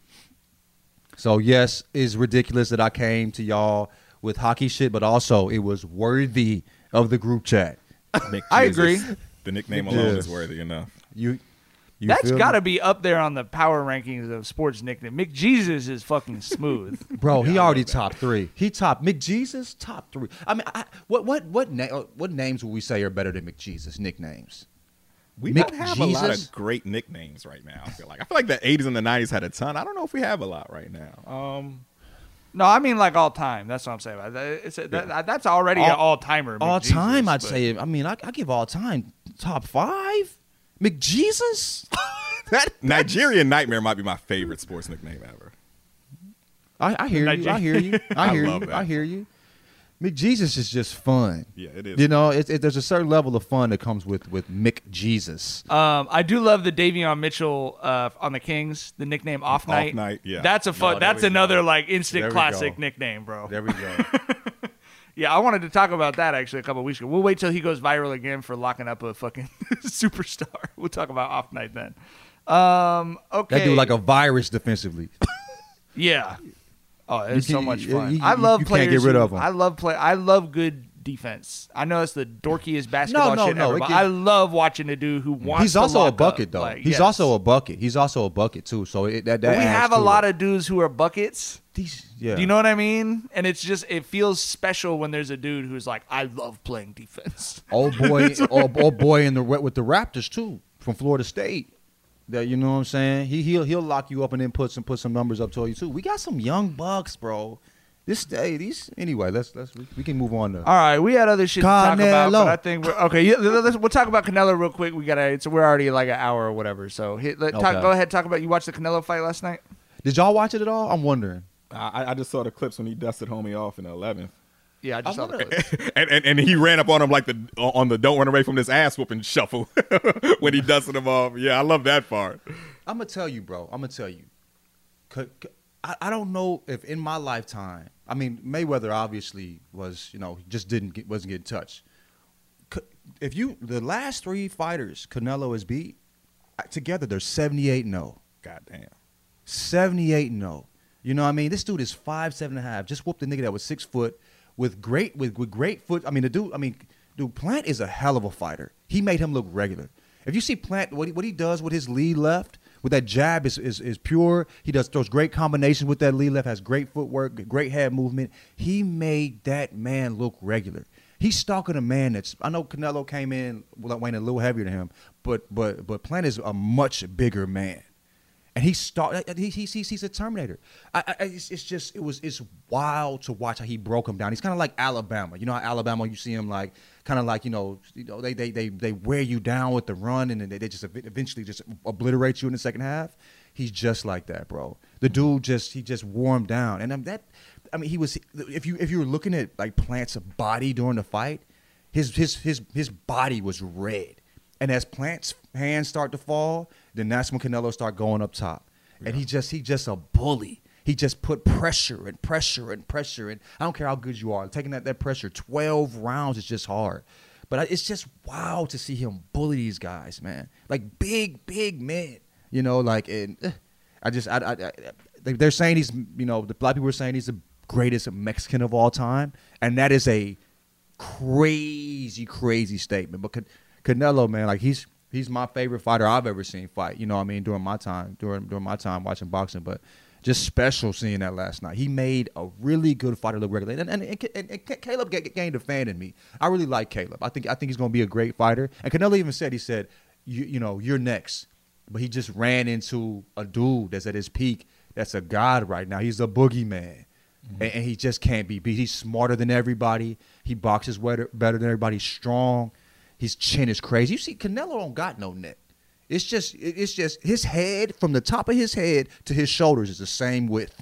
[SPEAKER 8] So yes, it's ridiculous that I came to y'all with hockey shit, but also it was worthy of the group chat.
[SPEAKER 6] I agree.
[SPEAKER 7] The nickname alone is worthy enough.
[SPEAKER 8] You
[SPEAKER 6] That's
[SPEAKER 8] feel
[SPEAKER 6] got to
[SPEAKER 8] me?
[SPEAKER 6] be up there on the power rankings of sports nickname. McJesus is fucking smooth.
[SPEAKER 8] Bro, he already top 3. He top McJesus top 3. I mean, what names would we say are better than McJesus nicknames?
[SPEAKER 7] We don't have a lot of great nicknames right now. I feel like the 80s and the 90s had a ton. I don't know if we have a lot right now.
[SPEAKER 6] No, I mean like all time. That's what I'm saying. That's already an all timer.
[SPEAKER 8] All time, I'd say. I mean, I give all time top 5. McJesus.
[SPEAKER 7] That Nigerian Nightmare might be my favorite sports nickname ever.
[SPEAKER 8] I hear you. I hear you. I hear you. I hear you. McJesus is just fun.
[SPEAKER 7] Yeah, it is.
[SPEAKER 8] You know, there's a certain level of fun that comes with McJesus.
[SPEAKER 6] I do love the Davion Mitchell on the Kings. The nickname Off Night.
[SPEAKER 7] Off Night, yeah.
[SPEAKER 6] That's a fun.
[SPEAKER 8] No,
[SPEAKER 6] that's another like instant
[SPEAKER 8] There we
[SPEAKER 6] classic
[SPEAKER 8] go.
[SPEAKER 6] nickname, bro.
[SPEAKER 8] There we go.
[SPEAKER 6] Yeah, I wanted to talk about that actually a couple of weeks ago. We'll wait till he goes viral again for locking up a fucking superstar. We'll talk about Off Night then. Okay.
[SPEAKER 8] That dude like a virus defensively.
[SPEAKER 6] Yeah. Oh, it's
[SPEAKER 8] You
[SPEAKER 6] so
[SPEAKER 8] can-
[SPEAKER 6] much
[SPEAKER 8] you-
[SPEAKER 6] fun.
[SPEAKER 8] you-
[SPEAKER 6] I love
[SPEAKER 8] you can't
[SPEAKER 6] players.
[SPEAKER 8] get rid
[SPEAKER 6] who-
[SPEAKER 8] of 'em.
[SPEAKER 6] I love good defense. I know it's the dorkiest basketball
[SPEAKER 8] No,
[SPEAKER 6] shit
[SPEAKER 8] no,
[SPEAKER 6] ever,
[SPEAKER 8] it
[SPEAKER 6] but
[SPEAKER 8] can-
[SPEAKER 6] I love watching a dude who wants.
[SPEAKER 8] He's
[SPEAKER 6] to
[SPEAKER 8] also a
[SPEAKER 6] lock
[SPEAKER 8] bucket
[SPEAKER 6] up.
[SPEAKER 8] though.
[SPEAKER 6] Like,
[SPEAKER 8] He's
[SPEAKER 6] yes.
[SPEAKER 8] also a bucket. He's also a bucket too. So that
[SPEAKER 6] But we
[SPEAKER 8] adds
[SPEAKER 6] have a
[SPEAKER 8] to
[SPEAKER 6] lot
[SPEAKER 8] it.
[SPEAKER 6] of dudes who are buckets.
[SPEAKER 8] Yeah.
[SPEAKER 6] Do you know what I mean? And it's just it feels special when there's a dude who's like, I love playing defense.
[SPEAKER 8] old boy in the with the Raptors too from Florida State. That you know what I'm saying? He'll lock you up and then put some numbers up to you too. We got some young bucks, bro. Anyway. We can move on to.
[SPEAKER 6] All right, we had other shit to talk about,
[SPEAKER 8] Canelo.
[SPEAKER 6] but I think we're okay. Yeah, we'll talk about Canelo real quick. We're already like an hour or whatever. So
[SPEAKER 8] Okay.
[SPEAKER 6] go ahead, talk about. You watched the Canelo fight last night?
[SPEAKER 8] Did y'all watch it at all? I'm wondering.
[SPEAKER 7] I just saw the clips when he dusted homie off in the 11th.
[SPEAKER 6] Yeah, I just saw that.
[SPEAKER 7] and he ran up on him like on the don't run away from this ass whooping shuffle when he dusted him off. Yeah, I love that part.
[SPEAKER 8] I'm gonna tell you, bro. I don't know if in my lifetime. I mean, Mayweather obviously was, just wasn't getting touched. If the last 3 fighters Canelo has beat together, they're 78-0.
[SPEAKER 7] Goddamn.
[SPEAKER 8] 78-0. You know what I mean? This dude is 5'7.5". Just whooped the nigga that was 6 foot with great foot. I mean, dude, Plant is a hell of a fighter. He made him look regular. If you see Plant, what he does with his lead left, with that jab is pure. He throws great combinations with that lead left, has great footwork, great head movement. He made that man look regular. He's stalking a man I know Canelo came in weighing a little heavier than him, but Plant is a much bigger man. And he's a Terminator. It's wild to watch how he broke him down. He's kind of like Alabama. You know how Alabama, you see him like kind of like they wear you down with the run and then they just eventually just obliterate you in the second half. He's just like that, bro. The dude he just wore him down. And he was if you were looking at like Plant's body during the fight, his body was red. And as Plant's hands start to fall, then that's when Canelo start going up top. Yeah. And he just a bully. He just put pressure and pressure and pressure. And I don't care how good you are. Taking that pressure 12 rounds is just hard. But it's just wild to see him bully these guys, man. Like big men. They're saying he's, the black people are saying he's the greatest Mexican of all time. And that is a crazy, crazy statement. But Canelo, man, like he's my favorite fighter I've ever seen fight. You know what I mean? During my time watching boxing, but just special seeing that last night. He made a really good fighter look regular. And Caleb gained a fan in me. I really like Caleb. I think he's going to be a great fighter. And Canelo even said, you're next. But he just ran into a dude that's at his peak. That's a god right now. He's a boogeyman. And he just can't be beat. He's smarter than everybody. He boxes better than everybody. He's strong. His chin is crazy. You see, Canelo don't got no neck. It's just his head, from the top of his head to his shoulders, is the same width.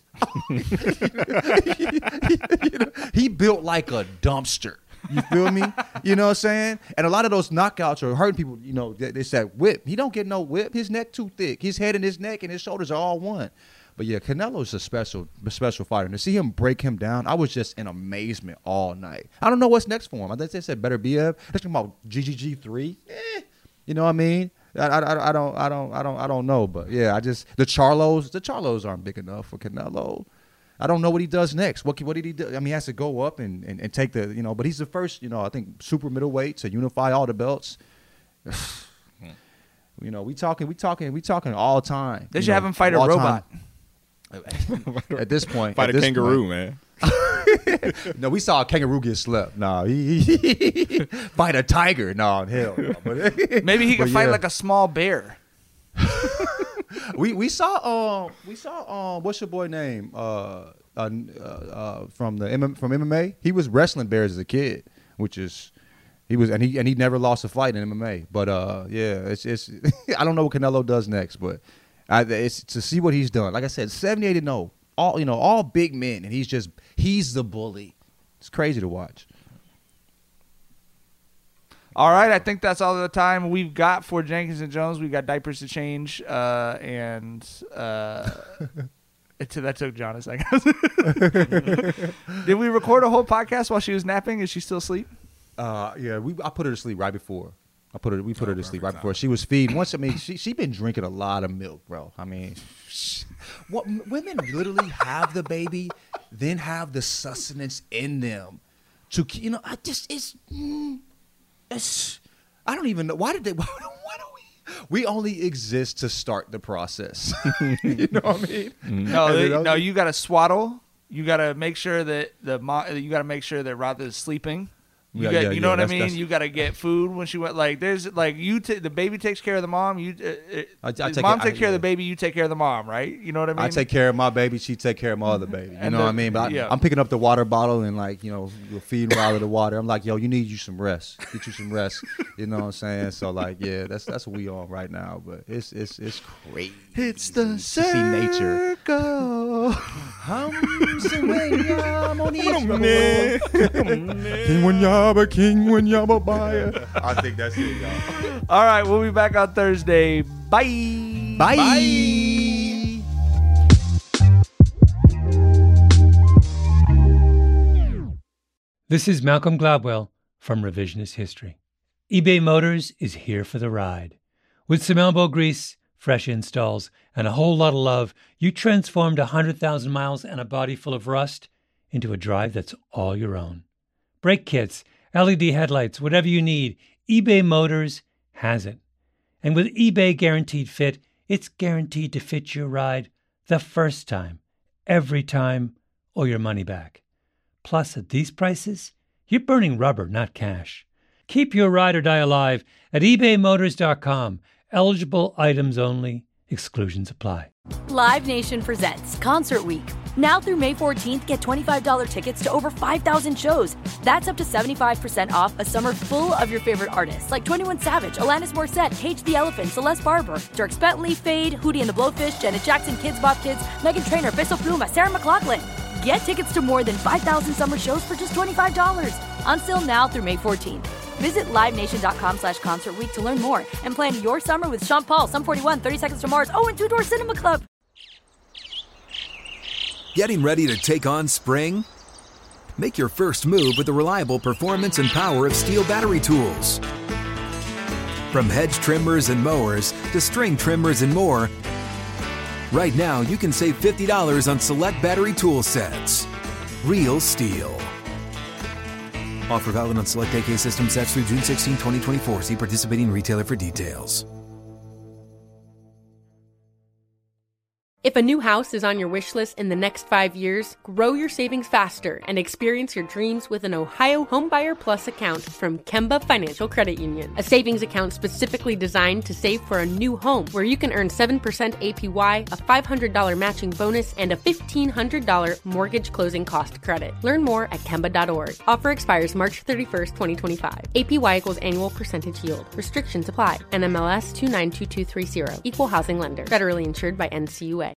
[SPEAKER 8] He built like a dumpster. You feel me? You know what I'm saying? And a lot of those knockouts are hurting people. You know, they said whip. He don't get no whip. His neck too thick. His head and his neck and his shoulders are all one. But yeah, Canelo's a special fighter. And to see him break him down, I was just in amazement all night. I don't know what's next for him. I think they said better Biev. They're talking about GGG3. You know what I mean? I don't know. But yeah, the Charlos aren't big enough for Canelo. I don't know what he does next. What did he do? I mean, he has to go up and take the, but he's the first, I think, super middleweight to unify all the belts. We talking all time.
[SPEAKER 6] They should have him fight a robot.
[SPEAKER 8] At this point,
[SPEAKER 7] fight a kangaroo, man.
[SPEAKER 8] No, we saw a kangaroo get slept. No, he fight a tiger. No, hell no. But,
[SPEAKER 6] maybe he could fight like a small bear.
[SPEAKER 8] we saw what's your boy name from MMA. He was wrestling bears as a kid, he never lost a fight in MMA. But it's I don't know what Canelo does next, but it's to see what he's done. Like I said, 78-0, all big men, and he's the bully. It's crazy to watch.
[SPEAKER 6] All right, I think that's all the time we've got for Jenkins and Jones. We've got diapers to change, and that took John a second. Did we record a whole podcast while she was napping? Is she still asleep?
[SPEAKER 8] Yeah, I put her to sleep right before. We put her to sleep right before. She was feeding. She been drinking a lot of milk, bro. I mean, women literally have the baby, then have the sustenance in them to, I don't even know. Why do we only exist to start the process? You know what I mean?
[SPEAKER 6] No, you got to swaddle. You got to make sure that Radha is sleeping. You know what I mean? You got to get food when she went. Like there's like the baby takes care of the mom. Mom takes care of the baby. You take care of the mom, right? You know what I mean?
[SPEAKER 8] I take care of my baby. She take care of my other baby. You know what I mean? But I'm picking up the water bottle and you'll feed her out of the water. I'm like, yo, you need some rest. Get you some rest. You know what I'm saying? So that's what we on right now. But it's crazy.
[SPEAKER 6] It's the
[SPEAKER 8] circle. See nature. King when Yaba buyer. I think that's it, y'all.
[SPEAKER 6] All right, we'll be back on Thursday. Bye.
[SPEAKER 8] Bye.
[SPEAKER 16] This is Malcolm Gladwell from Revisionist History. eBay Motors is here for the ride. With some elbow grease, fresh installs, and a whole lot of love, you transformed 100,000 miles and a body full of rust into a drive that's all your own. Brake kits, LED headlights, whatever you need, eBay Motors has it. And with eBay Guaranteed Fit, it's guaranteed to fit your ride the first time, every time, or your money back. Plus, at these prices, you're burning rubber, not cash. Keep your ride or die alive at ebaymotors.com. Eligible items only. Exclusions apply.
[SPEAKER 3] Live Nation presents Concert Week. Now through May 14th, get $25 tickets to over 5,000 shows. That's up to 75% off a summer full of your favorite artists like 21 Savage, Alanis Morissette, Cage the Elephant, Celeste Barber, Dierks Bentley, Fade, Hootie and the Blowfish, Janet Jackson, Kids Bop Kids, Meghan Trainor, Bissell Pluma, Sarah McLachlan. Get tickets to more than 5,000 summer shows for just $25. Until now through May 14th. Visit LiveNation.com/Concert Week to learn more and plan your summer with Sean Paul, Sum 41, 30 Seconds to Mars, and Two Door Cinema Club.
[SPEAKER 4] Getting ready to take on spring? Make your first move with the reliable performance and power of Steel battery tools. From hedge trimmers and mowers to string trimmers and more, right now you can save $50 on select battery tool sets. Real Steel. Offer valid on select AK system sets through June 16, 2024. See participating retailer for details.
[SPEAKER 17] If a new house is on your wish list in the next 5 years, grow your savings faster and experience your dreams with an Ohio Homebuyer Plus account from Kemba Financial Credit Union. A savings account specifically designed to save for a new home, where you can earn 7% APY, a $500 matching bonus, and a $1,500 mortgage closing cost credit. Learn more at Kemba.org. Offer expires March 31st, 2025. APY equals annual percentage yield. Restrictions apply. NMLS 292230. Equal housing lender. Federally insured by NCUA.